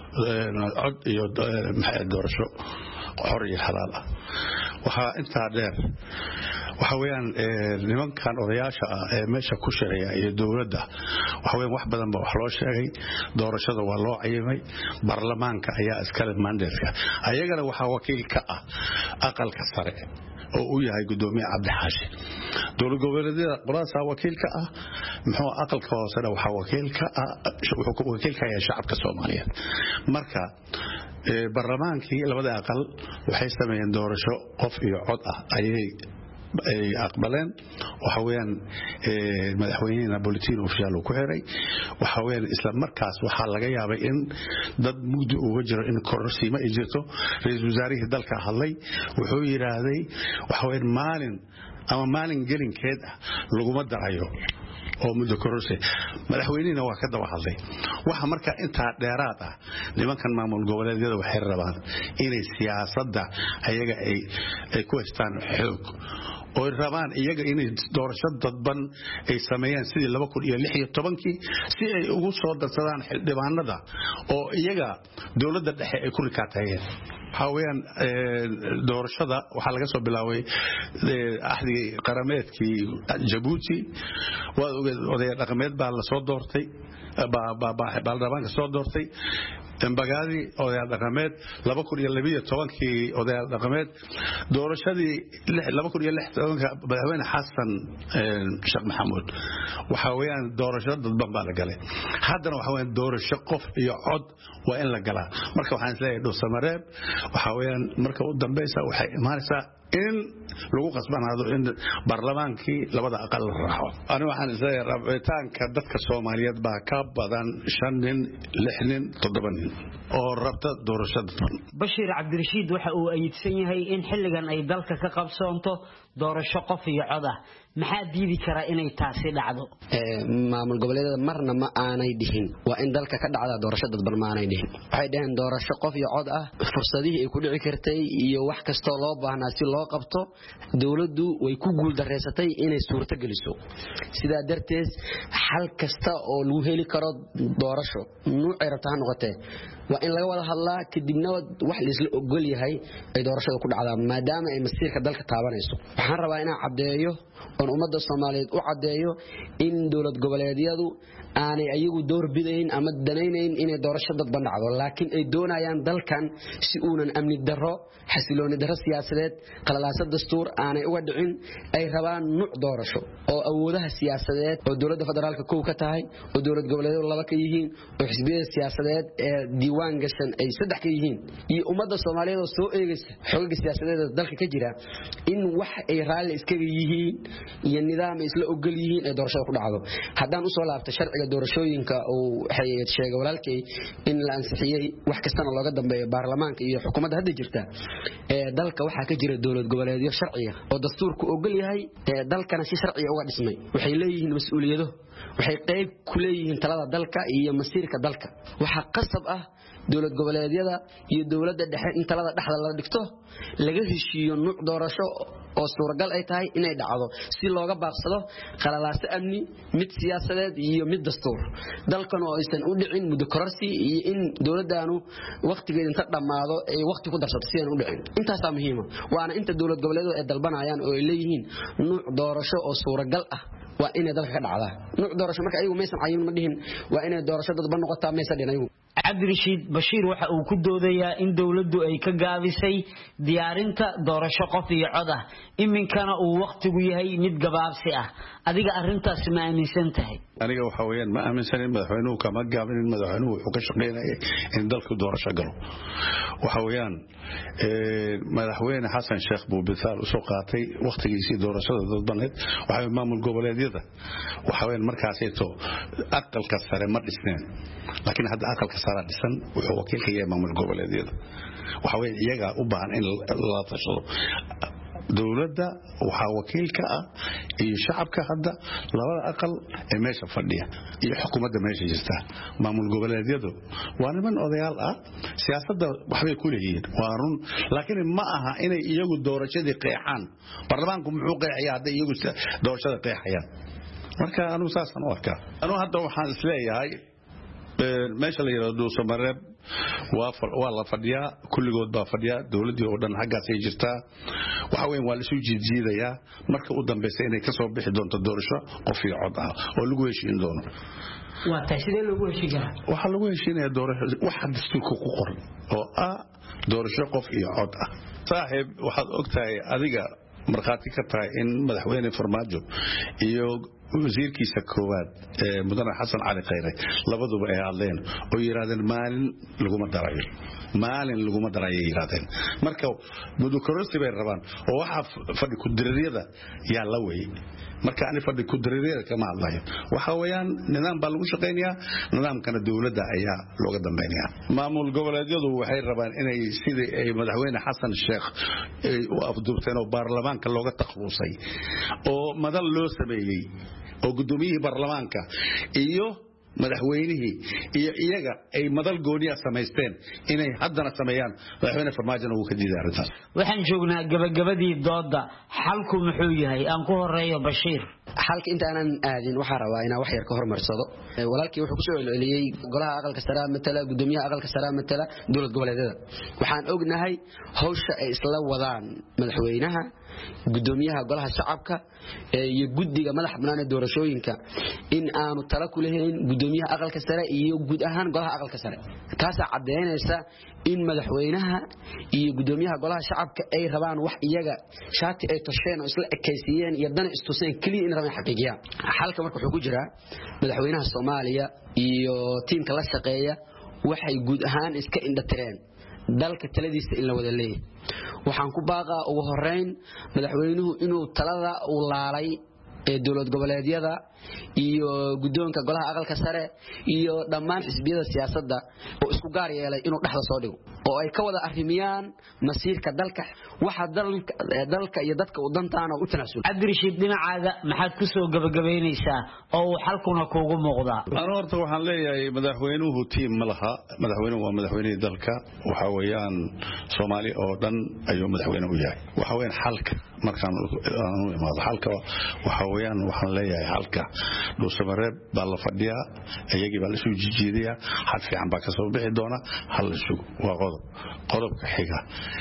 cod iyo doorasho xor iyo xalaal ah waxa intaa dheer waxa weeyaan nimankan odayaasha ah ee meesha ku shaqeeya iyo dawladda waxa weeyaan wax badan ba wax loo sheegay doorashada waa loo cayimay baarlamaanka ayaa iskale mandate-ka ayagana waxa wakiil ka ah aqalka sare oo uu yahay gudoomiye Cabdi Xaashi dowlad goboleedyada qolaasa wakiil ka ah muxuu aqalka hoosena waxa wakiil ka ah wuxuu wakiil ka yahay shacabka Soomaaliyeed marka baarlamaankii labada aqal waxay sameeyeen doorasho qof iyo cod ah ayay aqbaleen waxa weeyaan madaxweynaha bulletin official ku xiray waxa weeyaan isla markaas waxa laga yaabay in dad muddo uga jiro in kororsiima ay jirto ra'iisul wasaarihii dalka hadlay wuxuu yiraahday waxa weeyaan maalin gelinkeed laguma darayo oo muddo kororsi madaxweynaha waa ka daba hadlay waxa marka inta dheeraad ah nimankan maamul goboleedyada waxay rabaan inay siyaasadda ayaga ay ku haystaan xoog oo rabaan iyaga inay doorasho dadban ay sameeyaan sidii 2016 si ay ugu soo darsadaan xildhibaanada oo iyaga dawladda dhexe ay ku rikaatayeen haween doorashada waxa laga soo bilaaway ahdigii qarameedkii Djibouti waa oday dhaqameed baa la soo doortay baarlamaanka soo doortay Embagadi oday dhaqameed 2012 oday dhaqameed doorashadii 2016 madaxweyne Xasan Sheekh Maxamuud waxa weeyaan doorasho dadban baa la galay haddana waxa weeyaan doorasho qof iyo cod waa in la galaa marka waxaan isleeyahay Dhuusamareeb waxa weeyaan marka u dambaysa waxay imaanaysaa in lagu qasbanaado in baarlamaankii labada aqal la raaco aniga waxaan isleeyahay rabitaanka dadka Soomaaliyeed baa ka badan 5 nin 6 nin 7 nin oo rabta doorashada Bashiir Cabdirashiid waxa uu ayidsan yahay in xilligan ay dalka ka qabsoonto doorasho qof iyo cod ah maxaa diidi kara inay taasi dhacdo maamul goboleedyada marna ma aanay dhihin waa in dalka ka dhacda doorasho dadban ma aanay dhihin waxay dhaheen doorasho qof iyo cod ah fursadihii ay ku dhici kartay iyo wax kasto loo baahnaa si loo qabto dawladdu way ku guul dareysatay inay suurto geliso sida darteed xal kasta oo lagu heli karo doorasho nuucay rabtaa noqotee waa in laga wada hadlaa kadibna wax la isla ogol yahay ay doorashada ku dhacdaa maadaama ay masiirka dalka taabanayso waxaan rabaa inaan cadeeyo oo ummadda Soomaaliyeed u cadeeyo in dawlad goboleedyadu aanay ayagu door bidayn ama danaynayn inay doorasho dadban dhacdo laakiin ay doonayaan dalkan si uunan amni darro xasilooni darro siyaasadeed qalalaasad dastuur aanay uga dhicin ay rabaan nuuc doorasho oo awoodaha siyaasadeed oo dawladda federaalka koow ka tahay oo dawlad goboleedyadu laba ka yihiin oo xisbiyada siyaasadeed ee diiwaan gashan ay saddex ka yihiin iyo ummadda Soomaaliyeed oo soo eegaysa xoogga siyaasadeed ee dalka ka jira in wax ay raali iskaga yihiin iyo nidaam isla ogol yihiin ee doorashada ku dhacdo haddaan u soo laabto sharciga doorashooyinka oo hay'ad sheegay walaalkay in la ansixiyay wax kastana looga dambeeyo baarlamaanka iyo xukuumadda hadda jirta ee dalka waxa ka jira dawlad goboleedyo sharciya oo dastuurku ogol yahay ee dalkana si sharci uga dhismay waxay leeyihiin mas'uuliyado waxay qayb ku leeyihiin talada dalka iyo masiirka dalka waxa qasab ah dawlad goboleedyada iyo dawladda dhexe in talada dhaxda la dhigto laga heshiiyo nuuc doorasho oo suuragal ay tahay inay dhacdo si looga baaqsado qalalaasa amni mid siyaasadeed iyo mid dastuur dalkan oo aysan u dhicin muddo kororsi iyo in dawladdaanu waqtigeeda inta dhamaado ay waqti ku darsato si aan u dhicin intaas muhiim ah waana inta dawlad goboleedyadu ay dalbanayaan oo ay leeyihiin nuuc doorasho oo suuragal ah waa inay dalka ka dhacdaa nooc doorasho marka ayagu maysan cayin ma dhihin waa inay doorasho dadban noqotaa maysan dhihin ayagu cabdirashiid bashiir waxa uu ku doodayaa in dawladdu ay ka gaabisay diyaarinta doorasho qof iyo cod ah iminkana uu waqtigu yahay mid gabaabsi ah adiga arintaas ma aaminsan tahay aniga waxa weeyaan ma aaminsanin madaxweynuhu kama gaabinin madaxweynuhu wuxuu ka shaqeynayay in dalku doorasho galo waxa weeyaan madaxweyne xasan sheekh buu bisaal u soo qaatay waqtigiisii doorashada dadbaneed waxa maamul goboleedyada waxa weeyaan markaasayto aqalka sare ma dhisneen laakiin hadda aqalka sare dhisan wuxuu wakiil ka yahay maamul goboleedyada waxa weeyaan iyaga u baahan in la tashado dawladda waxa wakiil ka ah iyo shacabka hadda labada aqal ee meesha fadhiya iyo xukuumadda meesha jirta maamul goboleedyadu waa niman odayaal ah siyaasadda waxbay ku leeyihiin waa run laakiin ma aha inay iyagu doorashadii qeexaan baarlamaanku muxuu qeexayaa hadday iyagu doorashada qeexayaan marka anu saasan u arkaa anu hadda waxaan isleeyahay meesha la yiraahdo Soomaaliyeed waa la fadhiyaa kulligood baa fadhiyaa dawladii oo dhan xaggaas ay jirtaa waxa weyn waa la soo jiijiidayaa marka u dambeysay inay ka soo bixi doonto doorasho qof iyo cod ah oo lagu heshiin doono waa taasida lagu heshiiyaa waxa lagu heshiinayaa doorasho waxa dastuurka ku qoran oo doorasho qof iyo cod ah saaxiib waxaad ogtahay adiga markhaati ka tahay in madaxweyne Farmaajo iyo wasiirkiisa koowaad mudane xasan cali khayre labaduba ay hadleen oo yiraahdeen maalin laguma darayo yiraahdeen marka mudukororsi bay rabaan oo waxa fadhi ku diriyada yaa la weeyay marka aan fadhi ku diriyada kama hadlayo waxa weeyaan nidaam baa lagu shaqeynayaa nidaamkana dawladda ayaa looga dambeeyaa maamul goboleedyadu waxay rabaan inay sidii ay madaxweyne xasan sheekh u afduubteen oo baarlamaanka looga taqluusay oo madal loo sameeyay oo gudoomiyihii baarlamaanka iyo madaxweynihii iyo iyaga ay madal gooniya sameysteen inay haddana sameeyaan madaxweyne Farmaajo uu ka diiday arrintaas waxaan joognaa gabagabadii dooda xalku muxuu yahay aan ku horeeyo Bashiir xalka inta aanan aadin waxa rabaa inaan wax yar ka hormarsado walaalkii wuxuu ku soo celceliyay golaha aqalka sare matala gudoomiyaha aqalka sare matala dawlad goboleedyada waxaan ognahay hawsha ay isla wadaan madaxweynaha gudoomiyaha golaha shacabka iyo guddiga madax bannaan ee doorashooyinka in aanu tala ku lahayn gudoomiyaha aqalka sare iyo guud ahaan golaha aqalka sare taas cadeynaysa in madaxweynaha iyo gudoomiyaha golaha shacabka ay rabaan wax iyaga shaati ay tosheen oo isla ekeysiyeen iyo dan istuseen kaliya in rabaan xaqiiqiya xalka marka wuxuu ku jiraa madaxweynaha Soomaaliya iyo tiimka la shaqeeya waxay guud ahaan iska indhatireen dalka taladiisa in la wada leeyahay waxaan ku baaqaa ugu horeyn madaxweynuhu inuu talada u laalay ee dawlad goboleedyada iyo gudoonka golaha aqalka sare iyo dhammaan xisbiyada siyaasadda oo isku gaar yeelay inuu dhaxda soo dhigo oo ay ka wada arrimiyaan masiirka dalka waxa dalka iyo dadka u dantaana u tanaasul cabdirashiid dhinacaaga maxaad ku soo gabagabeynaysaa oo xalkuna kuugu muuqdaa anu horta waxaan leeyahay madaxweynuhu tiim ma laha madaxweynuhu waa madaxweynihii dalka waxa weeyaan Soomaali oo dhan ayuu madaxweyne u yahay waxa weeyaan xalka markaan aanu imaado xalka waxa weeyaan waxaan leeyahay xalka Soomaaliyeed baa la fadhiyaa ayagii baa la soo jijiidayaa hal fiican baa ka soo bixi doona hal suug waa qodobka xiga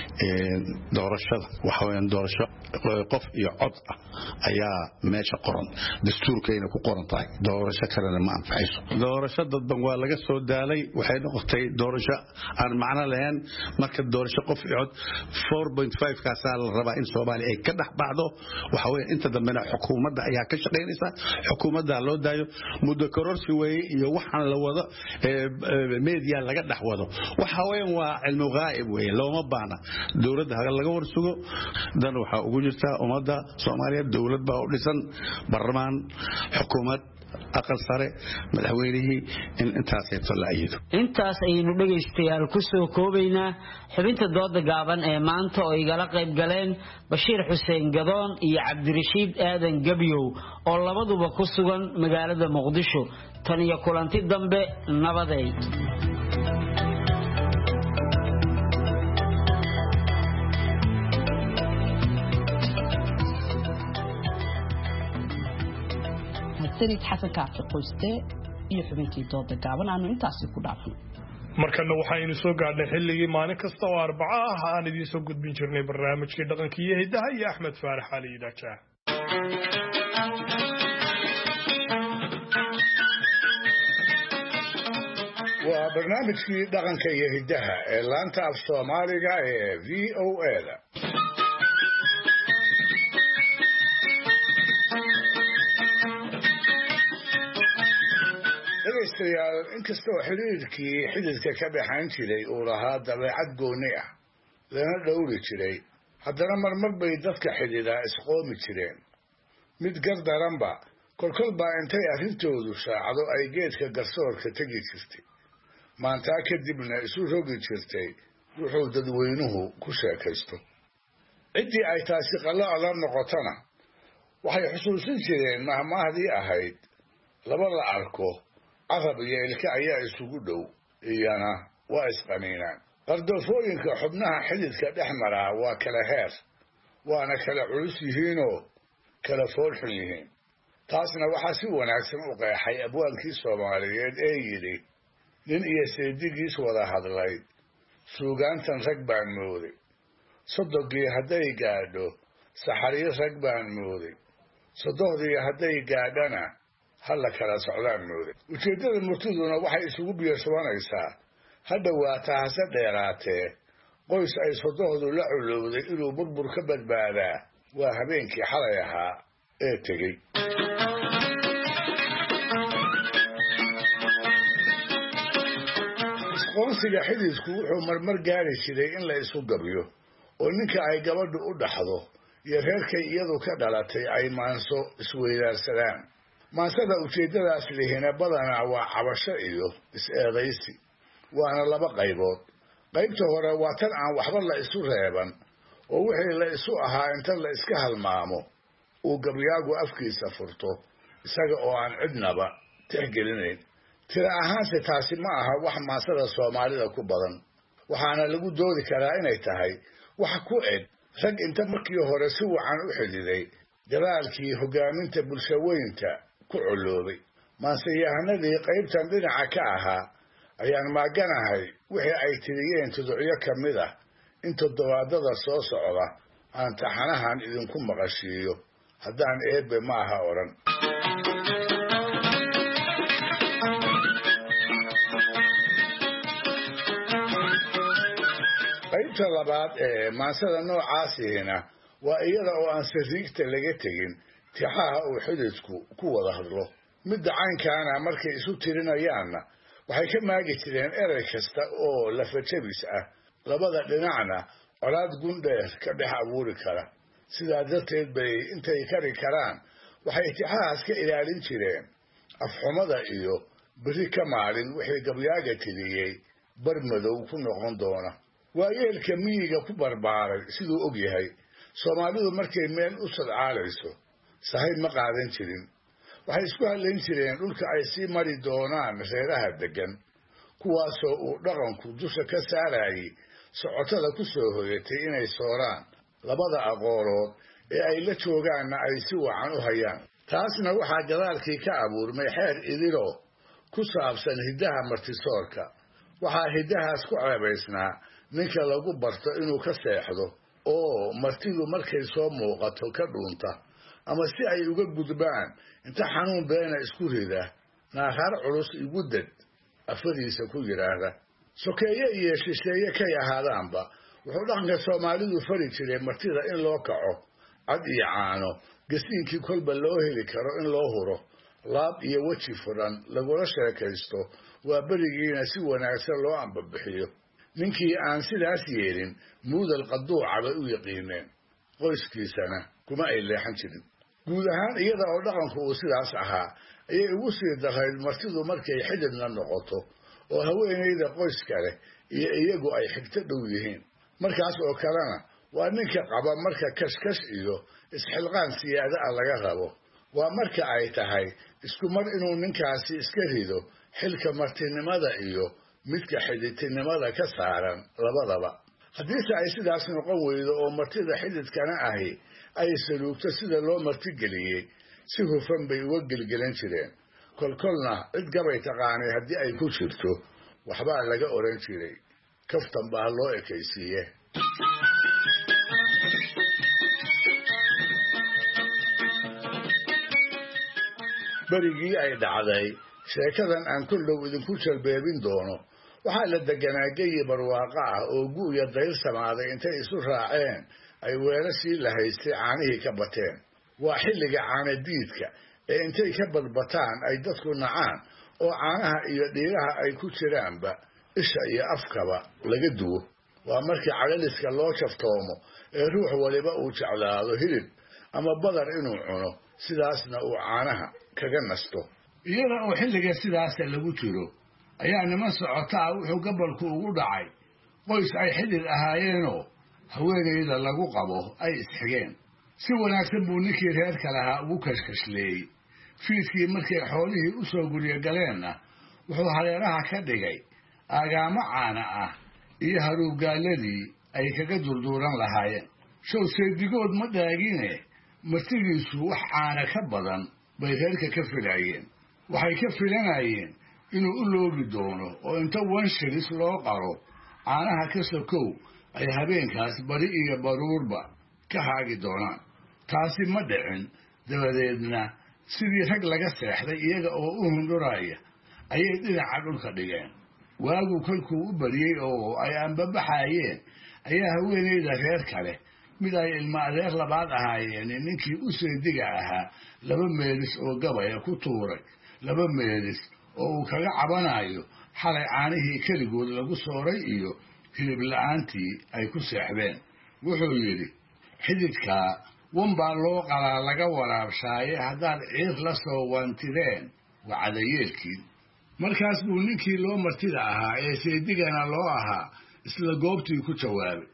doorashada waxa weeyaan doorasho qof iyo cod ayaa meesha qoran dastuurkeena ku qoran tahay doorasho kalena ma anfacayso doorasho dadban waa laga soo daalay waxay noqotay doorasho aan macno lahayn marka doorasho qof iyo cod 4.5 kaas la rabaa in Soomaaliya ay ka dhaxbaxdo waxa weeyaan inta dambena xukuumadda ayaa ka shaqeynaysa xukuumadda loo daayo muddo kororsi way iyo waxaan la wado media laga dhaxwado waxa weeyaan waa cilmi ghaib way looma baana dawladda laga warsugo dan waxa ugu jirta ummadda Soomaaliyeed dawlad baa u dhisan barlamaan xukuumad aqal sare madaxweynihii in intaas ay tolaayido intaas aynu dhageystayaal ku soo koobaynaa xubinta dooda gaaban ee maanta oo igala qayb galeen Bashiir Xuseen Gadoon iyo Cabdirashiid Aadan Gabyow oo labaduba ku sugan magaalada Muqdisho tan iyo kulanti dambe nabaday sanid xasan kaafi qoyste iyo xubintii dooda gaaban aanu intaasi ku dhaafno markana waxaynu soo gaadhnay xilligii maalin kasta oo Arbaco ah aan idin soo gudbin jirnay barnaamijkii dhaqanka iyo hidaha iyo Axmed Faarax Ali Idaaja waa barnaamijkii dhaqanka iyo hiddaha ee laanta af soomaaliga ee VOA-da. dhegaystayaal inkastoo xiriirkii xididka ka dhaxayn jiray uu lahaa dabeecad gooni ah lana dhowri jiray haddana marmar bay dadka xidhiidhaa isqoomi jireen mid gardaranba kolkol baa intay arrintoodu shaacdo ay geedka garsoorka tegi jirtay maantaa kadibna isu rogi jirtay wuxuu dadweynuhu ku sheekaysto ciddii ay taasi qalooc la noqotona waxay xusuusin jireen mahmaahdii ahayd laba la arko carab iyo ilka ayaa isugu dhow iyana waa isqaniinaan qardoofooyinka xubnaha xididka dhex maraa waa kala heer waana kala culus yihiinoo kala foolxun yihiin taasna waxaa si wanaagsan u qeexay abwaankii soomaaliyeed ee yidhi nin iyo seedigiis wada hadlay suugaantan rag baan mooday sodogii hadday gaadho saxariyo rag baan mooday sodohdii hadday gaadhana ha la kala socdaan mooday ujeeddada murtiduna waxay isugu biirsabanaysaa ha dhowaataa hase dheeraatee qoys ay sodohdu la culowday inuu burbur ka badbaadaa waa habeenkii xalay ahaa ee tegey isqoonsiga xididku wuxuu marmar gaari jiray in la isu gabyo oo ninka ay gabadhu u dhaxdo iyo reerkay iyadu ka dhalatay ay maanso isweydaarsadaan maansada ujeeddadaas lihina badanaa waa cabasho iyo is-eedaysi waana laba qaybood qaybta hore waa tan aan waxba la isu reeban oo wixii la isu ahaa inta la iska halmaamo uu gabyaagu afkiisa furto isaga oo aan cidnaba tixgelinayn tira ahaanse taasi ma aha wax maansada soomaalida ku badan waxaana lagu doodi karaa inay tahay wax ku eg rag inta markii hore si wacan u xididay dadaalkii hoggaaminta bulshaweynta ku coloobay maanseyahanadii qaybtan dhinaca ka ahaa ayaan maaganahay wixii ay tiriyeen tuducyo ka mid ah in toddobaadada soo socda aan taxanahan idinku maqashiiyo haddaan eebbe ma aha odhan qaybta labaad ee maansada noocaasihina waa iyada oo aan sariigta laga tegin tixaha uu xididku ku wada hadlo midda caynkaana markay isu tirinayaanna waxay ka maagi jireen erey kasta oo lafajabis ah labada dhinacna colaad gundheer ka dhex abuuri kara sidaa darteed bay intay kari karaan waxay tixahaas ka ilaalin jireen afxumada iyo beri ka maalin wixii gabyaaga tiriyey bar madow ku noqon doona waayeelka miyiga ku barbaaray siduu og yahay soomaalidu markay meel u sadcaalayso sahayb ma qaadan jirin waxay isku hadlayn jireen dhulka ay sii mari doonaan reeraha deggan kuwaasoo uu dhaqanku dusha ka saarayay socotada ku soo hoyatay inay sooraan labada aqoolood ee ay la joogaanna ay si wacan u hayaan taasna waxaa gadaalkii ka abuurmay xeer idiloo ku saabsan hiddaha martisoorka waxaa hiddahaas ku ceebaysnaa ninka lagu barto inuu ka seexdo oo martidu markay soo muuqato ka dhuunta ama si ay uga gudbaan inta xanuun beena isku rida naaqaar culus igu dad afadiisa ku yidhaahda sokeeye iyo shisheeye kay ahaadaanba wuxuu dhaqanka soomaalidu fari jiray martida in loo kaco cad iyo caano gasiinkii kolba loo heli karo in loo huro laab iyo weji furan lagula sheekaysto waa berigiina si wanaagsan loo ambabixiyo ninkii aan sidaas yeelin muudal qaduuca bay u yaqiineen qoyskiisana kuma ay leexan jirin guud ahaan iyada oo dhaqanku uu sidaas ahaa ayay ugu sii darayd martidu markay xididna noqoto oo haweenayda qoyska leh iyo iyagu ay xigto dhow yihiin markaas oo kalena waa ninka qaba marka kashkash iyo isxilqaan siyaada ah laga rabo waa marka ay tahay isku mar inuu ninkaasi iska rido xilka martinimada iyo midka xididtinimada ka saaran labadaba haddiise ay sidaas noqon weydo oo martida xididkana ahi ay saluugto sida loo martigeliyey si hufan bay uga gelgelan jireen kolkolna cid gabay taqaanay haddii ay ku jirto waxbaa laga odhan jiray kaftan baa loo ekaysiiye berigii ay dhacday sheekadan aan kullow idinku jalbeebin doono waxaa la deganaa geyi barwaaqo ah oo gu'ya dayr samaaday intay isu raaceen ay weelashii la haystay caanihii ka bateen waa xilliga caanadiidka ee intay ka badbataan ay dadku nacaan oo caanaha iyo dhiiraha ay ku jiraanba isha iyo afkaba laga duwo waa markii calaliska loo jaftoomo ee ruux waliba uu jeclaado hilib ama badar inuu cuno sidaasna uu caanaha kaga nasto iyada oo xilliga sidaasa lagu jiro ayaa niman socotaa wuxuu gabalku ugu dhacay qoys ay xidid ahaayeenoo haweenayda lagu qabo ay isxigeen si wanaagsan buu ninkii reerka lahaa ugu kashkashleeyey fiidkii markay xoolihii u soo guryo galeenna wuxuu hareeraha ka dhigay aagaamo caana ah iyo haruugaalladii ay kaga durduuran lahaayeen show seedigood ma dhaagine martidiisu wax caana ka badan bay reerka ka filaayeen waxay ka filanayeen inuu u loogi doono oo inta wanshilis loo qaro caanaha ka sokow ay habeenkaas bari iyo baruurba ka haagi doonaan taasi ma dhicin dabadeedna sidii rag laga seexday iyaga oo u hundhuraya ayay dhinaca dhulka dhigeen waagu kolkuu u bariyey oo ay anbabaxaayeen ayaa haweenayda reer kale mid ay ilma adeer labaad ahaayeen ninkii u seediga ahaa 2 meelis oo gabaya ku tuuray 2 meelis oo uu kaga cabanayo xalay caanihii keligood lagu sooray iyo hilib la'aantii ay ku seexdeen wuxuu yidhi xididkaa wanbaa loo qalaa laga waraabshaaye haddaad ciir la soo wantideen waa cadayeelkii markaas buu ninkii loo martida ahaa ee seedigana loo ahaa isla goobtii ku jawaabay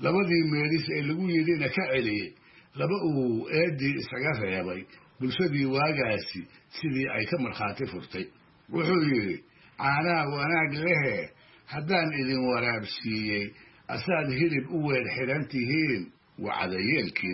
2 meelis ee lagu yidhina ka celiyey 2 uu eedii isaga reebay bulshadii waagaasi sidii ay ka markhaati furtay wuxuu yidhi caanaha wanaag lehe haddaan idin waraabsiiyey asaad hilib u weer xidhan tihiin waa cadayeelkiin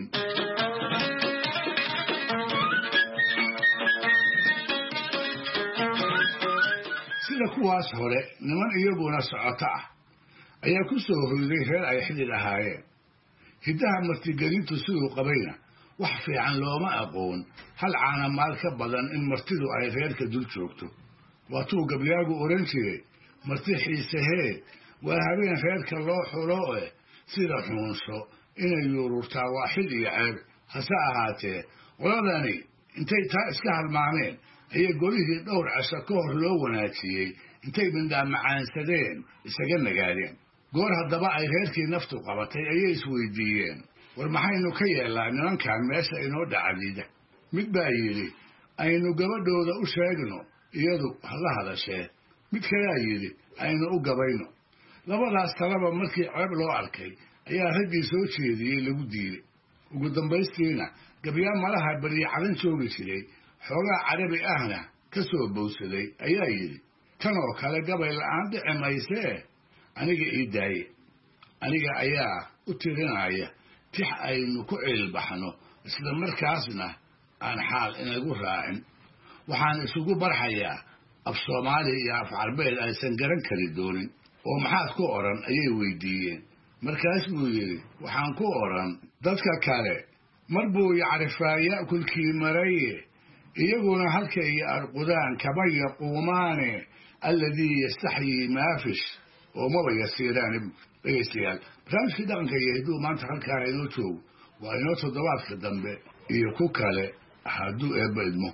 sida kuwaas hore niman iyaguna socoto ah ayaa ku soo hoyday reer ay xidid ahaayeen hiddaha martigelintu siduu qabayna wax fiican looma aqoon hal caanamaal ka badan in martidu ay reerka dul joogto waatuu gabyaagu oran jiray marti xiisehee waa habeen reerka loo xulo sida xuunsho inay yuururtaa waa xil iyo ceeb hase ahaatee qoladani intay taa iska halmaameen ayay golihii dhowr casho ka hor loo wanaajiyey intay mindhaa macaansadeen isaga nagaadeen goor haddaba ay reerkii naftu qabatay ayay isweydiiyeen war maxaynu ka yeellaa nimankan meesha inoo dhacdiida mid baa yidhi aynu gabadhooda u sheegno iyadu hala hadashee mid kalaa yidhi aynu u gabayno labadaas talaba markii ceeb loo arkay ayaa raggii soo jeediyey lagu diiday ugu dambaystiina gabyaa malaha beriya cadan joogi jiray xoogaa carabi ahna ka soo bowsaday ayaa yidhi tan oo kale gabay la'aan dhici maysee aniga ii daaye aniga ayaa u tirinaya tix aynu ku ciilbaxno isla markaasna aan xaal inagu raacin waxaan isugu barxayaa af soomaali iyo af carbeed aysan garan kari doonin oo maxaad ku odhan ayay weydiiyeen markaas buu yidhi waxaan ku odhan dadka kale mar buu yacrifaa ya'kulkii maraye iyaguna halka iyo arqudaan kaba yaquumaane alladii yastaxyii maafish oo maba yasiiraane dhegaystayaal barnaamijkii dhaqanka iyo hidduu maanta halkaa inoo joogo waa inoo toddobaadka dambe iyo ku kale hadduu eebba idmo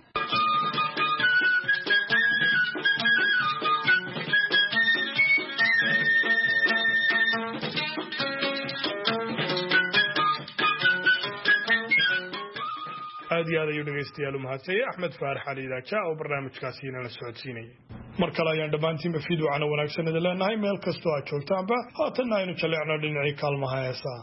aad iyo aad ayuu dhegaystayaal u mahadsanyahay axmed faarax cali idaaja oo barnaamijkaasi inala socodsiinayay mar kale ayaan dhammaantiinba fiidwacana wanaagsan idin leenahay meel kastoo aad joogtaanba haatanna aynu jaleecno dhinacii kaalmaha heesaa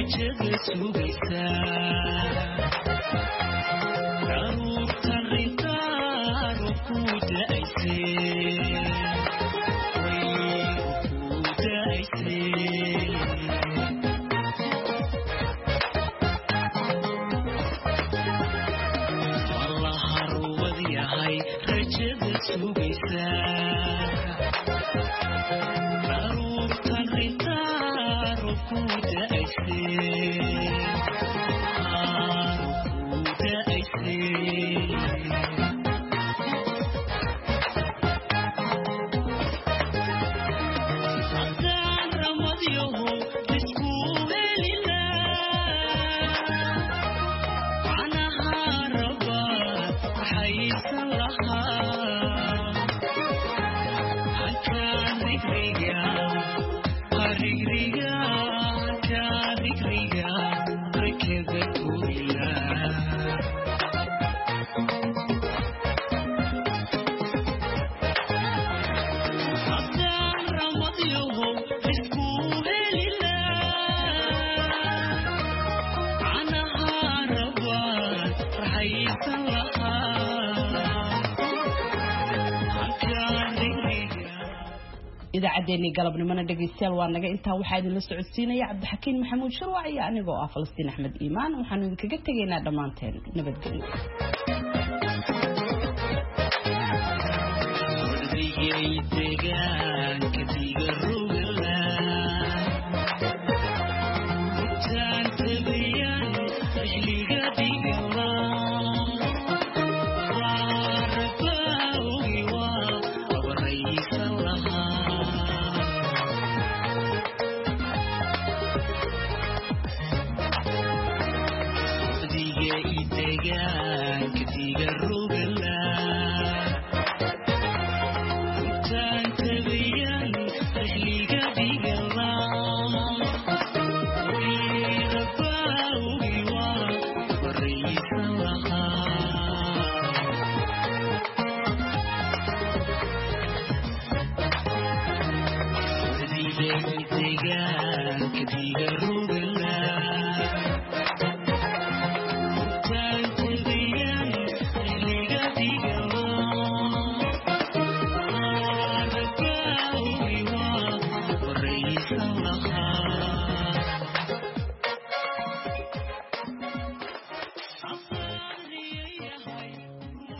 idaacadeenii galabnimona dhageystayaal waa naga intaa waxaa idinla socodsiinaya cabdixakiin maxamuud sharwac iyo anigoo ah Falastiin Axmed Iimaan waxaanu idinkaga tegaynaa dhammaanteen nabadgelyo